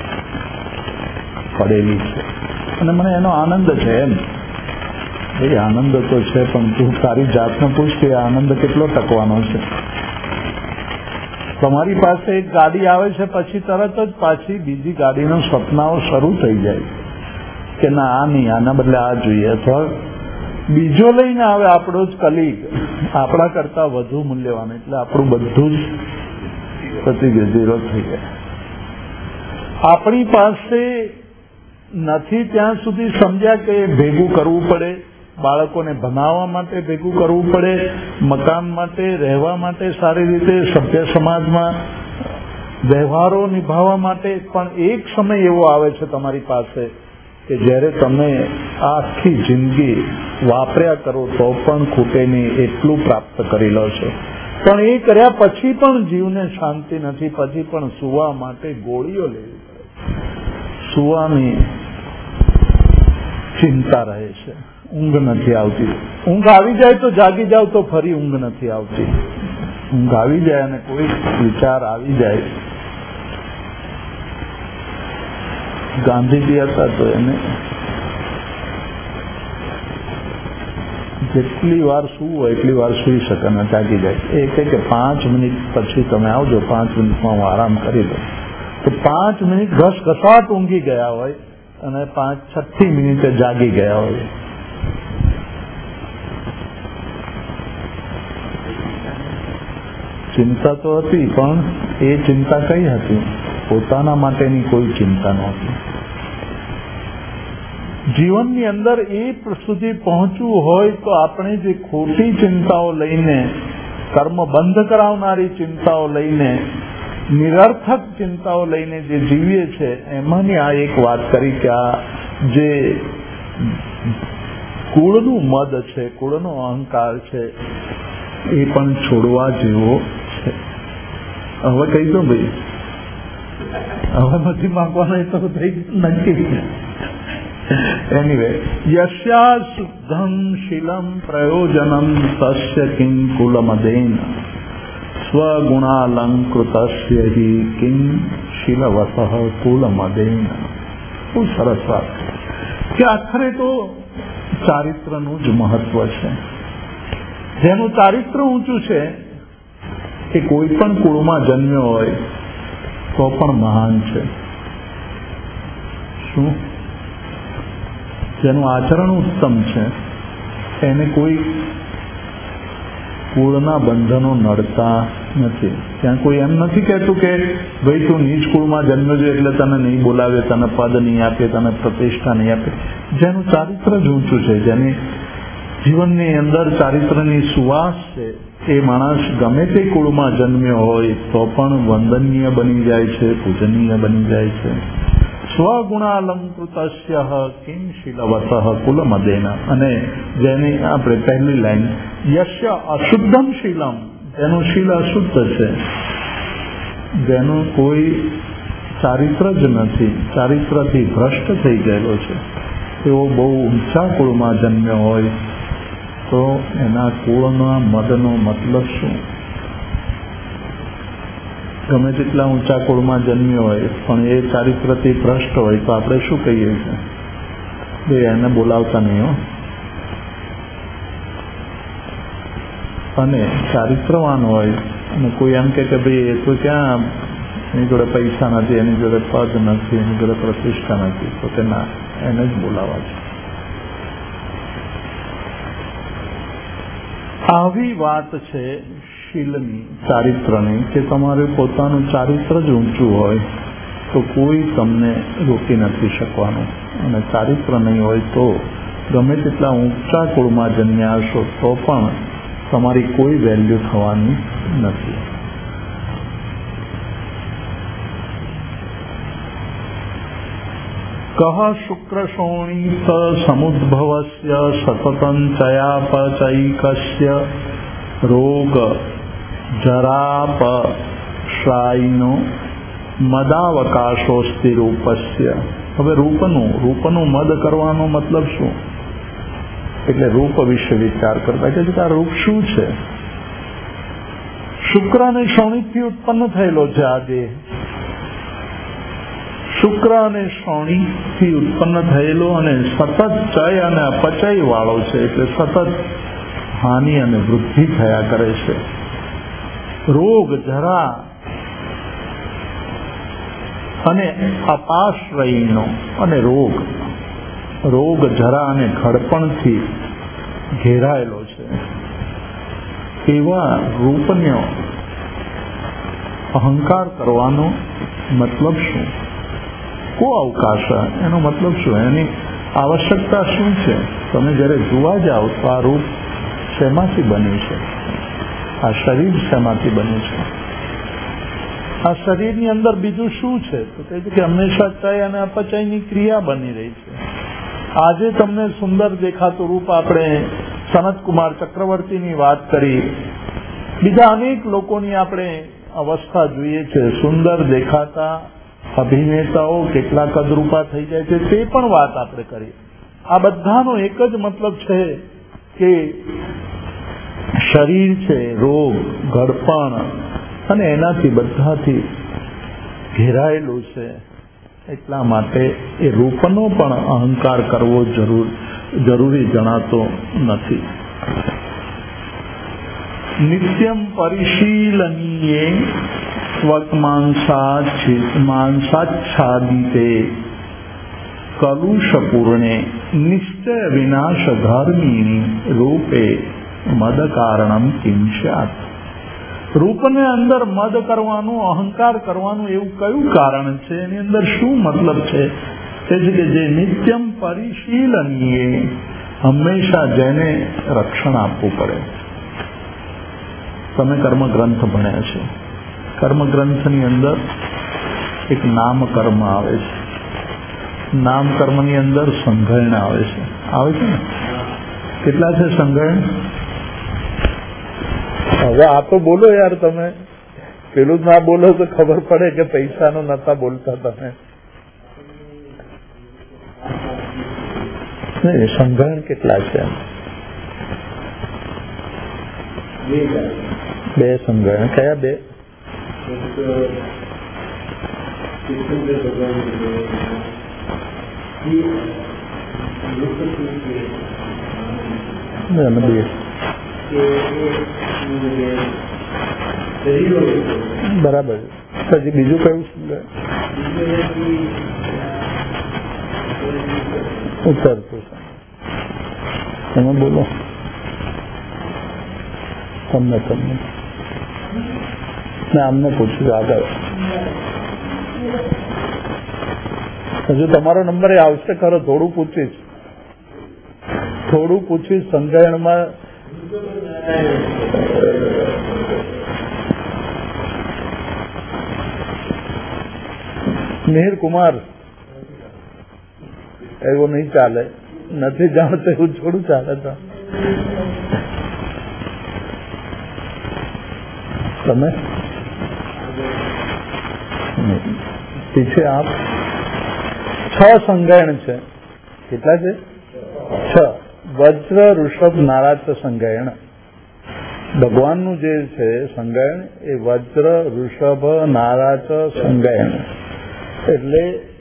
પડેલી છે અને મને એનો આનંદ છે. એમ એ આનંદ તો છે, પણ તું તારી જાતને પૂછ કે આનંદ કેટલો ટકવાનો છે. તમારી પાસે એક ગાડી આવે છે પછી તરત જ પાછી બીજી ગાડીના સપનાઓ શરૂ થઈ જાય કે ના આ નહીં, આના બદલે આ જોઈએ, અથવા બીજો લઈને આવે આપણો જ કલીગ, આપણા કરતા વધુ મૂલ્યવાન, એટલે આપણું બધું જ પતી ગયું, ઝીરો થઈ જાય. આપણી પાસે નથી ત્યાં સુધી સમજ્યા કે ભેગું કરવું પડે, બાળકોને ભણાવવા માટે ભેગું કરવું પડે, મકાન માટે, રહેવા માટે, સારી રીતે સભ્ય સમાજમાં વ્યવહારો નિભાવવા માટે. પણ એક સમય એવો આવે છે તમારી પાસે કે જ્યારે તમે આખી જિંદગી વાપર્યા કરો તો પણ ખૂટે નહીં એટલું પ્રાપ્ત કરી લો છો. પણ એ કર્યા પછી પણ જીવને શાંતિ નથી. પછી પણ સુવા માટે ગોળીઓ લેવી પડે, સુવાની ચિંતા રહે છે, ઊંઘ નથી આવતી. ઊંઘ આવી જાય તો જાગી જાવ તો ફરી ઊંઘ નથી આવતી. ઊંઘ આવી જાય અને કોઈ વિચાર આવી જાય. ગાંધીજી હતા તો એને જેટલી વાર સૂવું હોય એટલી વાર સૂઈ શકે ને જાગી જાય. એ કહે કે પાંચ મિનિટ પછી તમે આવજો, પાંચ મિનિટમાં હું આરામ કરી લઉં. તો પાંચ મિનિટ ઘસ ઘસાટ ઊંઘી ગયા હોય અને પાંચ છઠ્ઠી મિનિટે જાગી ગયા હોય. ચિંતા તો હતી, પણ એ ચિંતા કઈ હતી? પોતાના માટેની કોઈ ચિંતા નહોતી. જીવનની અંદર એ સુધી પહોંચવું હોય તો આપણે જે ખોટી ચિંતાઓ લઈને, કર્મ બંધ કરાવનારી ચિંતાઓ લઈને, નિરર્થક ચિંતાઓ લઈને જે જીવીએ છે, એમાંની આ એક વાત કરી કે આ જે કુળનું મદ છે, કુળનો અહંકાર છે, એ પણ છોડવા જેવો છે. હવે કહી દો ભાઈ, હવે નથી માંગવાના, એ તો થઈ નક્કી. એનીવે, યસ્યા શુદ્ધમ શીલમ પ્રયોજનમ તસ્ય કિં કુલમદેન સ્વગુણાલંકૃતસ્ય હિ કિં શીલવસઃ કુલમદેન. બહુ સરસ વાત કે આખરે તો ચારિત્રનું જ મહત્વ છે. જેનું ચારિત્ર ઊંચું છે એ કોઈ પણ કુળમાં જન્મ્યો હોય તો પણ મહાન છે. શું? જેનું આચરણ ઉત્તમ છે એને કોઈ કુળના બંધનો નડતા નથી. ત્યાં કોઈ એમ નથી કહેતું કે ભાઈ તું નીચ કુળમાં જન્મ્યો છે એટલે તને નહીં બોલાવે, તને પદ નહીં આપે, તને પ્રતિષ્ઠા નહીં આપે. જેનું ચારિત્ર જ ઊંચું છે, જેની જીવનની અંદર ચારિત્રની સુવાસ છે, એ માણસ ગમે તે કુળમાં જન્મ્યો હોય તો પણ વંદનીય બની જાય છે, પૂજનીય બની જાય છે. સ્વગુણાલંકૃતસ્ય કિં શીલવસઃ કુલમદેન. અને જેની આપણે પહેલી લાઈન, યસ્ય અશુદ્ધમ શીલમ, જેનું શીલ અશુદ્ધ છે, જેનું કોઈ ચારિત્ર જ નથી, ચારિત્રથી ભ્રષ્ટ થઈ ગયેલો છે, તેઓ બહુ ઊંચા કુળમાં જન્મ્યો હોય તો એના કુળના મદનો મતલબ શું? ગમે તેટલા ઊંચા કુળમાં જન્મ્યો હોય પણ એ ચારિત્રથી ભ્રષ્ટ હોય તો આપણે શું કહીએ છીએ? ભાઈ એને બોલાવતા નહીં હો. અને ચારિત્રવાન હોય અને કોઈ એમ કે ભાઈ એ તો ક્યાં, એની જોડે પૈસા નથી, એની જોડે પદ નથી, એની જોડે પ્રતિષ્ઠા નથી, તો કે ના, એને જ બોલાવા છે. આવી વાત છે શીલની, ચારિત્રની, કે તમારું પોતાનું ચારિત્ર જ ઊંચું હોય તો કોઈ તમને રોકી નથી શકવાનું. અને ચારિત્ર નહીં હોય તો ગમે તેટલા ઊંચા કુળમાં જન્મ્યા હશો તો પણ તમારી કોઈ વેલ્યુ થવાની નથી. કહ શુક્રશોણી સ સમુદ્ભવસ્ય સતતં ચયાપચૈકસ્ય રોગ જરાપશ્રાયનો મદાવકાશોસ્તિ રૂપસ્ય. હવે રૂપનું રૂપનું મદ કરવાનો મતલબ શું? એટલે રૂપ વિશે વિચાર કરતા કે આ રૂપ શું છે? શુક્ર અને શોણિકથી ઉત્પન્ન થયેલો છે આ દેહ. શુક્ર અને શોણિકથી ઉત્પન્ન થયેલો અને સતત ચય અને અપચય વાળો છે, એટલે સતત હાનિ અને વૃદ્ધિ થયા કરે છે. રોગ, જરા અને અપાશ્રયનો, અને રોગ રોગ જરા અને ઘડપણથી ઘેરાયેલો છે. એવા રૂપનો અહંકાર કરવાનો મતલબ શું? કો અવકાશ, એનો મતલબ શું? એની આવશ્યકતા શું છે? તમે જ્યારે જોવા જાઓ તો આ રૂપ શેમાંથી બન્યું છે? આ શરીર શેમાંથી બન્યું છે? આ શરીરની અંદર બીજું શું છે? તો કહે છે કે હંમેશા ચય અને અપચયની ક્રિયા બની રહી છે. આજે તમને સુંદર દેખાતું રૂપ આપણે સનતકુમાર ચક્રવર્તીની વાત કરી, બીજા અનેક લોકોની આપણે અવસ્થા જોઈએ છે. સુંદર દેખાતા અભિનેતાઓ કેટલા કદરૂપા થઈ જાય છે તે પણ વાત આપણે કરી. આ બધાનો એક જ મતલબ છે કે શરીર છે રોગ, ઘડપણ અને એનાથી બધાથી ઘેરાયેલું છે. એટલા માટે એ રૂપનો પણ અહંકાર કરવો જરૂર જરૂરી જણાતો નથી. નિત્યમ પરિશીલનીયે સ્વમાંસાચ્છાદિતે કલુષપૂર્ણે નિશ્ચય વિનાશ ધર્મીણી રૂપે મદ કારણમ કિમ સ્યાત. રૂપને અંદર મદ કરવાનું, અહંકાર કરવાનું એવું કયું કારણ છે? એની અંદર શું મતલબ છે? કે જે નિત્યમ પરિશીલનીય, હંમેશા જેને રક્ષણ આપવું પડે. તમે કર્મગ્રંથ ભણ્યા છે. કર્મગ્રંથની અંદર એક નામ કર્મ આવે છે. નામ કર્મની અંદર સંઘયણ આવે છે. આવે છે ને? કેટલા છે સંઘયણ? હવે આ તો બોલો યાર, તમે પેલું ના બોલો તો ખબર પડે કે પૈસાનો નતા બોલતા તમે. સંઘયણ કેટલા છે? બે સંઘયણ. કયા બે? બરાબર. પછી બીજું કયું ઉતરતું? તમે બોલો. તમને તમને મેં આમને પૂછ્યું આગળ. હજુ તમારો નંબર એ આવશે ખરો. થોડું પૂછીશ થોડું પૂછીશ સંઘયણમાં. મિહિર કુમાર, એવું નહીં ચાલે. નથી જાણતો એવું થોડું ચાલે. તો તમે પીછે આપ. છ સંઘયણ છે. કેટલા છે? છ. વજ્ર, ઋષભ, નારાચ સંઘયણ. ભગવાનનું જે છે સંઘયણ એ વજ્ર, ઋષભ, નારાચ સંઘયણ. એટલે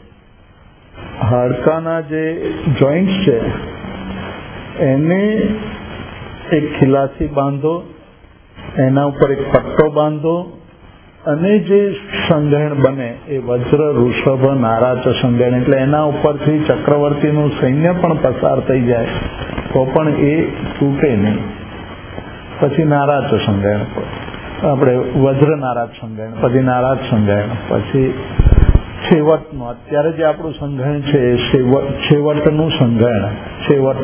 હાડકાના જે જોઈન્ટ્સ છે એને એક ખિલાસી બાંધો, એના ઉપર એક પટ્ટો બાંધો અને જે સંઘયણ બને એ વજ્ર, ઋષભ, નારાચ સંઘયણ. એટલે એના ઉપરથી ચક્રવર્તીનું સૈન્ય પણ પસાર થઈ જાય તો પણ એ તૂટે નહીં. પછી નારાચ સંઘયણ, આપણે વજ્ર નારાચ સંઘયણ, પછી નારાચ સંઘયણ, પછી છેવટનું. અત્યારે જે આપણું સંઘયણ છે એ છેવટનું સંઘયણ. છેવટ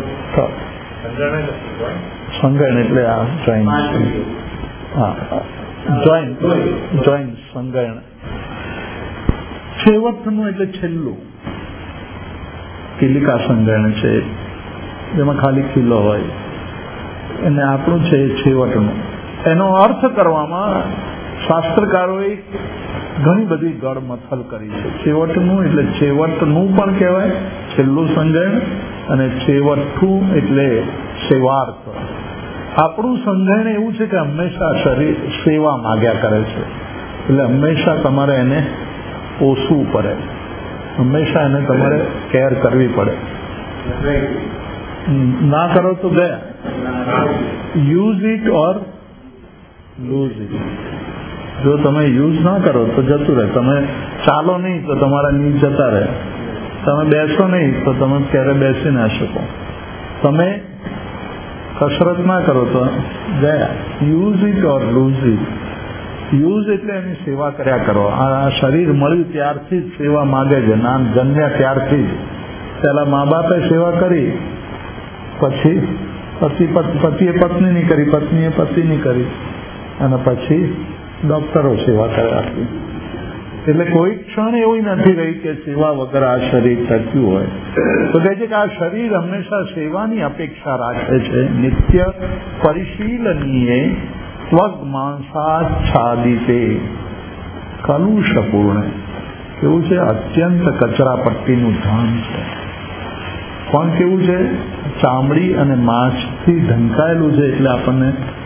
સંઘયણ એટલે આ જોઈન્ટ. હા, જોઈન્ટ જોઈન્ટ સંઘયણ. છેવટનું એટલે છેલ્લું. કિલિકા સંઘયણ છે જેમાં ખાલી કિલ્લો હોય, અને આપણું છે છેવટનું. એનો અર્થ કરવામાં શાસ્ત્રકારોએ ઘણી બધી ગળમથલ કરી છે. છેવટનું એટલે છેવટનું પણ કહેવાય, છેલ્લું સંઘયણ, અને છેવટનું એટલે સેવાર્થ. આપણું સંઘયણ એવું છે કે હંમેશા શરીર સેવા માગ્યા કરે છે. એટલે હંમેશા તમારે એને પોષવું પડે, હંમેશા એને તમારે કેર કરવી પડે. ના કરો તો ગયા. Use it or lose it. જો તમે યુઝ ના કરો તો જતું રહે. તમે ચાલો નહીં તો તમારા નીચ જતા રહે. તમે બેસો નહીં તો તમે ક્યારે બેસી ના શકો. તમે કસરત ના કરો તો ગયા. Use it or lose it. Use એટલે એની સેવા કર્યા કરો. આ શરીર મળ્યું ત્યારથી જ સેવા માગે છે. નામ જન્મ્યા ત્યારથી જ પેલા મા બાપે સેવા કરી, પછી પતિ પતિએ પત્નીની કરી, પત્નીએ પતિની કરી, અને પછી ડોક્ટરો સેવા કરે આપી. એટલે કોઈ ક્ષણ એવી નથી રહી કે સેવા વગર આ શરીર ટક્યું હોય. તો કહે છે કે આ શરીર હંમેશા સેવાની અપેક્ષા રાખે છે. નિત્ય પરિશીલનીય ત્વગ માંસાચ્છાદિતે કલુષપૂર્ણ. કેવું છે? અત્યંત કચરાપટ્ટીનું ધામ છે. પણ કેવું છે? ચામડી અને માંસથી ઢંકાયેલું છે. એટલે આપણને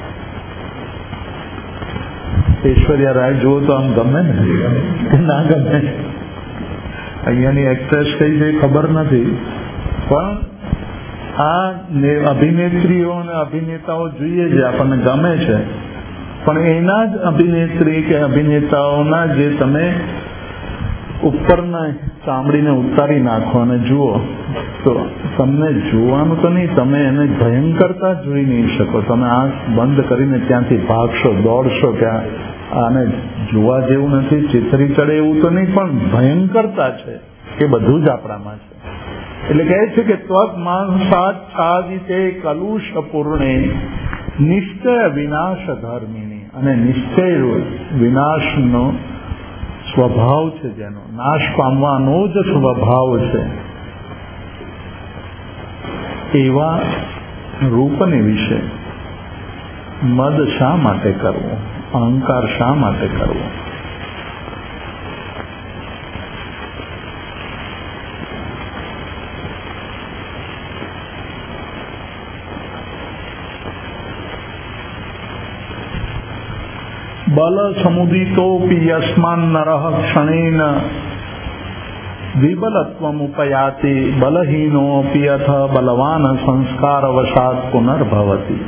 ઐશ્વર્યા રાય જુઓ તો આમ ગમે ને કે ના ગમે? અહીંયાની એક્ટ્રેસ કઈ છે ખબર નથી, પણ આ અભિનેત્રીઓ અને અભિનેતાઓ જોઈએ છે, આપણને ગમે છે. પણ એના જ અભિનેત્રી કે અભિનેતાઓના જે તમે ઉપરના ચામડીને ઉતારી નાખો અને જુઓ તો તમને જોવાનું તો નહીં, તમે એને ભયંકરતા જોઈ નહીં શકો. તમે આંખ બંધ કરીને ત્યાંથી ભાગશો, દોડશો કે આને જોવા જેવું નથી, ચિતરી ચડે એવું તો નહીં, પણ ભયંકરતા છે કે બધું જ આપણામાં છે. એટલે કહે છે કે ત્વગ માંસાચ્છાદિતે કલુષપૂર્ણે નિશ્ચય વિનાશ ધર્મિણી. અને નિશ્ચય વિનાશનો સ્વભાવ છે, જેનો નાશ પામવાનો જ સ્વભાવ છે, એવા રૂપને વિશે મદ શા માટે કરવો? અહંકાર શા માટે કરવો? બલ સમુદિતોપી યસ્માન નરઃ ક્ષણેન વિબલત્વમુપયાતિ બલહીનોપી અથ બલવાન સંસ્કારવશાત પુનર્ભવતિ.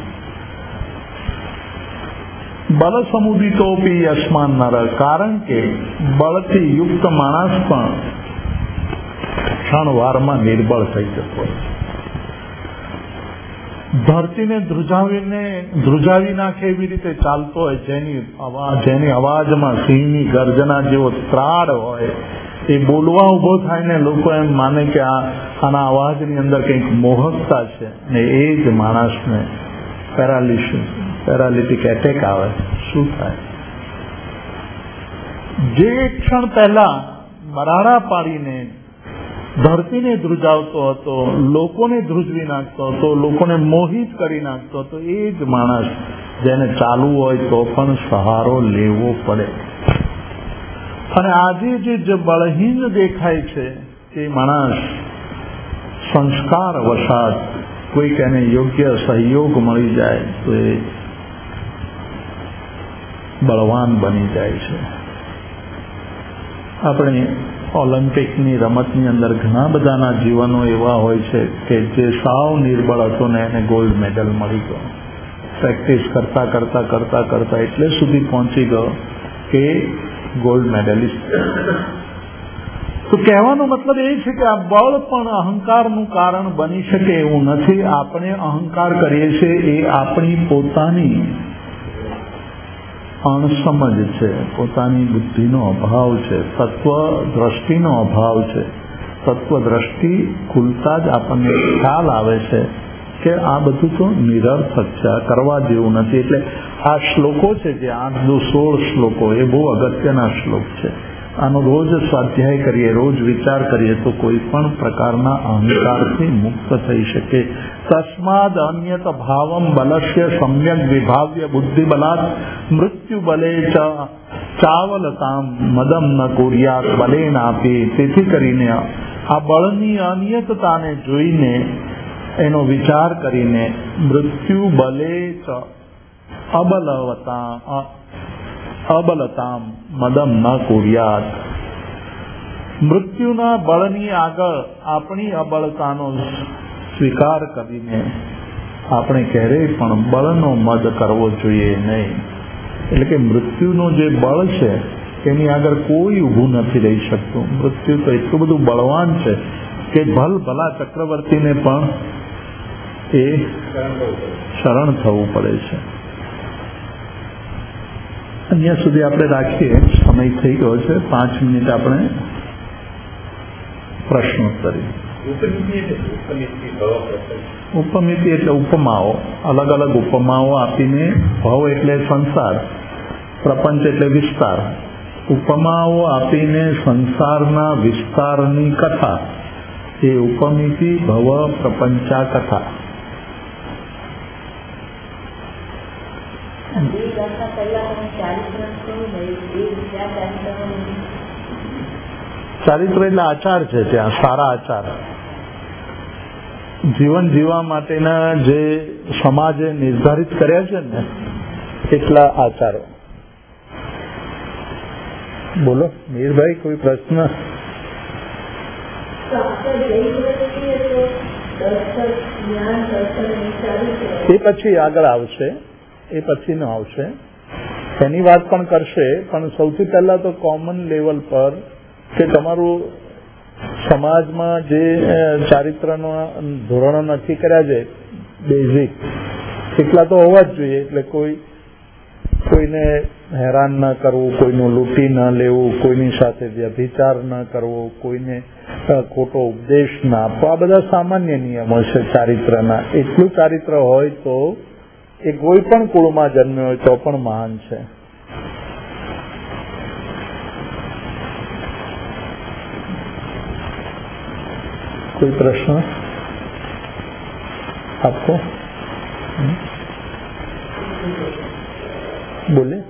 બલ સમુદિતોપી યસ્માન નર. કારણ કે બળથી યુક્ત માણસ પણ ક્ષણવારમાં નિર્બળ થઈ જતો હોય. ધરતીને ધ્રુજાવીને ધ્રુજાવી નાખે એવી રીતે ચાલતો હોય, જેની અવાજ જેની અવાજમાં સિંહની ગર્જના જેવો ત્રાડ હોય, એ બોલવા ઉભો થાય ને લોકો એમ માને કે આ આના અવાજની અંદર કંઈક મોહકતા છે, ને એ જ માણસને પેરાલિસિસ પેરાલિટિક એટેક આવે. શું થાય? જે ક્ષણ પહેલા બરાડા પાડીને ધરતીને ધ્રુજાવતો હતો, લોકોને ધ્રુજવી નાખતો હતો, લોકોને મોહિત કરી નાખતો હતો, એ જ માણસ જેને ચાલવું હોય તો પણ સહારો લેવો પડે. અને આજે જે બળહીન દેખાય છે તે માણસ સંસ્કાર વશાત કોઈક એને યોગ્ય સહયોગ મળી જાય તો એ બળવાન બની જાય છે. આપણે ઓલિમ્પિકની રમતની અંદર ઘણા બધાના જીવનો એવા હોય છે કે જે સાવ નિર્બળ હતો ને એને ગોલ્ડ મેડલ મળી ગયો. પ્રેક્ટિસ કરતા કરતા કરતા કરતા એટલે સુધી પહોંચી ગયો કે ગોલ્ડ મેડલિસ્ટ. તો કહેવાનો મતલબ એ છે કે આ બળ પણ અહંકારનું કારણ બની શકે એવું નથી. આપણે અહંકાર કરીએ છીએ એ આપણી પોતાની અણસમજ છે, પોતાની બુદ્ધિનો અભાવ છે, તત્વ દ્રષ્ટિનો અભાવ છે. તત્વ દ્રષ્ટિ ખુલતા જ આપણને ખ્યાલ આવે છે કે આ બધું તો નિરર્થક છે, આ કરવા જેવું નથી. એટલે આ શ્લોકો છે જે આઠ દો સોળ શ્લોકો એ બહુ અગત્યના શ્લોક છે. આનો રોજ સ્વાધ્યાય કરીએ, રોજ વિચાર કરીએ તો કોઈ પણ પ્રકારના અહંકારથી મુક્ત થઈ શકે. તસ્માદ અન્યત ભાવમ બલસ્ય સમ્યક વિભાવ્ય બુદ્ધિ બલાત મૃત્યુ બલે ચાવલતામ મદમ ન કુર્યાત બલે નાપી. તેથી કરીને આ બળની અનિયતતાને જોઈને, એનો વિચાર કરીને મૃત્યુ બલે અબલવતા અબલતામ મદમ ન કુર્યાત. મૃત્યુના બળની આગળ આપણી અબળતાનો સ્વીકાર કરીને આપણે ક્યારેય પણ બળનો મદ કરવો જોઈએ નહીં. એટલે કે મૃત્યુનું જે બળ છે તેની આગળ કોઈ ઊભું નથી રહી શકતું. મૃત્યુ તો એટલું બધું બળવાન છે કે ભલ ભલા ચક્રવર્તીને પણ એ શરણ થવું પડે છે. અહીંયા સુધી આપણે રાખીએ. સમય થઈ ગયો છે. પાંચ મિનિટ આપણે પ્રશ્નોત્તરી. ઉપમિતિ એટલે ઉપમાઓ, અલગ અલગ ઉપમાઓ આપીને ભવ એટલે સંસાર, પ્રપંચ એટલે વિસ્તાર, ઉપમાઓ આપીને સંસારના વિસ્તારની કથા એ ઉપમિતિ ભવ પ્રપંચા કથા. ચારિત્ર એટલે આચાર છે, ત્યાં સારા આચાર, જીવન જીવવા માટેના જે સમાજે નિર્ધારિત કર્યા છે ને એટલા આચારો. બોલો મીરભાઈ, કોઈ પ્રશ્ન? એ પછી આગળ આવશે, એ પછી નો આવશે, એની વાત પણ કરશે. પણ સૌથી પહેલા તો કોમન લેવલ પર કે તમારું સમાજમાં જે ચારિત્રના ધોરણો નક્કી કર્યા છે બેઝિક, એટલા તો હોવા જ જોઈએ. એટલે કોઈ કોઈને હેરાન ન કરવું, કોઈનું લૂંટી ન લેવું, કોઈની સાથે વ્યભિચાર ન કરવો, કોઈને ખોટો ઉપદેશ ના આપવો, આ બધા સામાન્ય નિયમો છે ચારિત્રના. એટલું ચારિત્ર હોય તો એ કોઈ પણ કુળમાં જન્મ્યો હોય તો પણ મહાન છે. कोई प्रश्न आपको? बोले.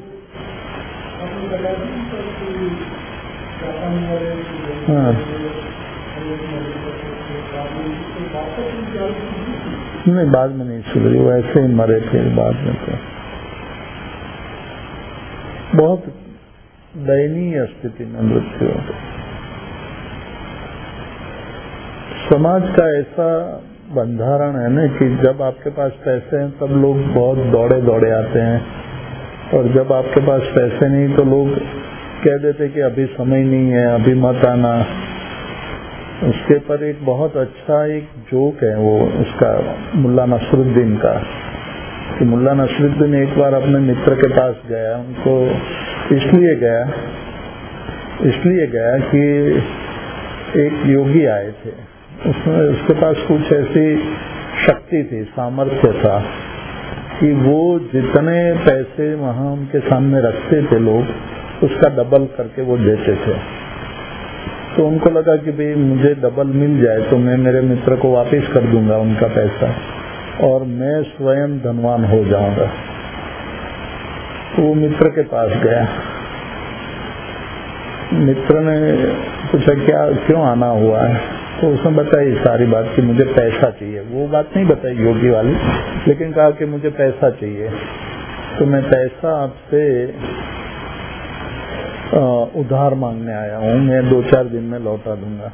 हाँ, नहीं बाद में नहीं सुधरी, वो ऐसे ही मरे थे बाद में. तो बहुत दयनीय स्थिति में मृत्यु हो गई. समाज का ऐसा बंधारण है ना कि जब आपके पास पैसे हैं तब लोग बहुत दौड़े दौड़े आते हैं, और जब आपके पास पैसे नहीं तो लोग कह देते कि अभी समय नहीं है, अभी मत आना. उसके पर एक बहुत अच्छा एक जोक है वो उसका, मुल्ला नसरुद्दीन का, कि मुल्ला नसरुद्दीन एक बार अपने मित्र के पास गया. उनको इसलिए गया इसलिए गया कि एक योगी आए थे, उसमें उसके पास कुछ ऐसी शक्ति थी, सामर्थ्य था कि वो जितने पैसे वहां उनके सामने रखते थे लोग, उसका डबल करके वो देते थे. तो उनको लगा कि भाई मुझे डबल मिल जाए तो मैं मेरे मित्र को वापस कर दूंगा उनका पैसा और मैं स्वयं धनवान हो जाऊंगा. तो वो मित्र के पास गया. मित्र ने पूछा क्या क्यों आना हुआ है? तो उसने बताई सारी बात कि मुझे पैसा चाहिए. वो बात नहीं बताई योगी वाली, लेकिन कहा कि मुझे पैसा चाहिए, तो मैं पैसा आपसे उधार मांगने आया हूँ, मैं दो चार दिन में लौटा दूंगा.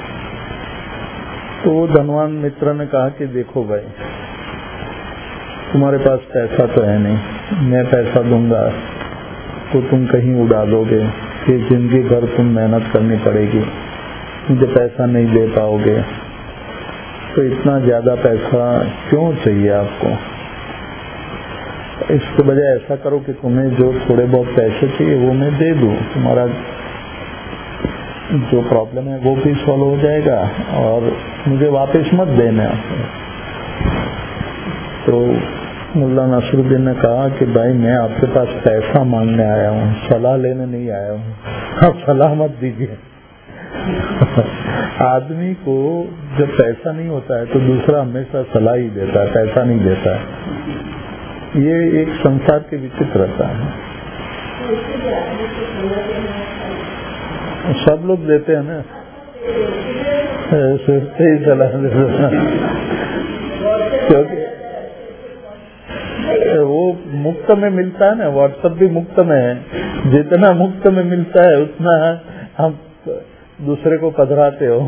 तो वो धनवान मित्र ने कहा कि देखो भाई, तुम्हारे पास पैसा तो है नहीं, मैं पैसा दूंगा तो तुम कहीं उड़ा दोगे, फिर जिंदगी भर तुम मेहनत करनी पड़ेगी, मुझे पैसा नहीं दे पाओगे. तो इतना ज्यादा पैसा क्यों चाहिए आपको? इसके बजाय ऐसा करो कि तुम्हें जो थोड़े बहुत पैसे चाहिए वो मैं दे दूं, तुम्हारा जो प्रॉब्लम है वो भी सॉल्व हो जाएगा और मुझे वापस मत देना. तो मुल्ला नसरुद्दीन ने कहा कि भाई मैं आपके पास पैसा मांगने आया हूँ, सलाह लेने नहीं आया हूँ, आप सलाह मत दीजिए. आदमी को जब पैसा नहीं होता है तो दूसरा हमेशा सलाह ही देता है, पैसा नहीं देता है. ये एक संसार के विचित्रता है. सब लोग देते हैं ना, सोचते ही सलाह देते, क्योंकि वो मुफ्त में मिलता है ना. व्हाट्सएप भी मुफ्त में है, जितना मुफ्त में मिलता है उतना हम दूसरे को पधराते हो.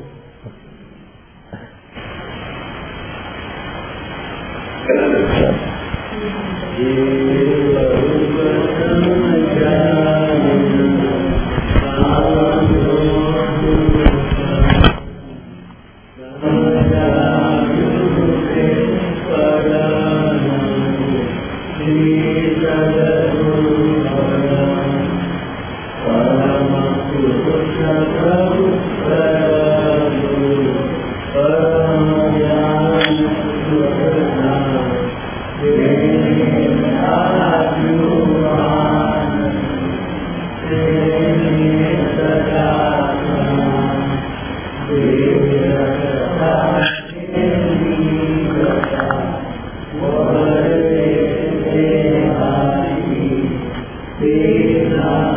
વેદના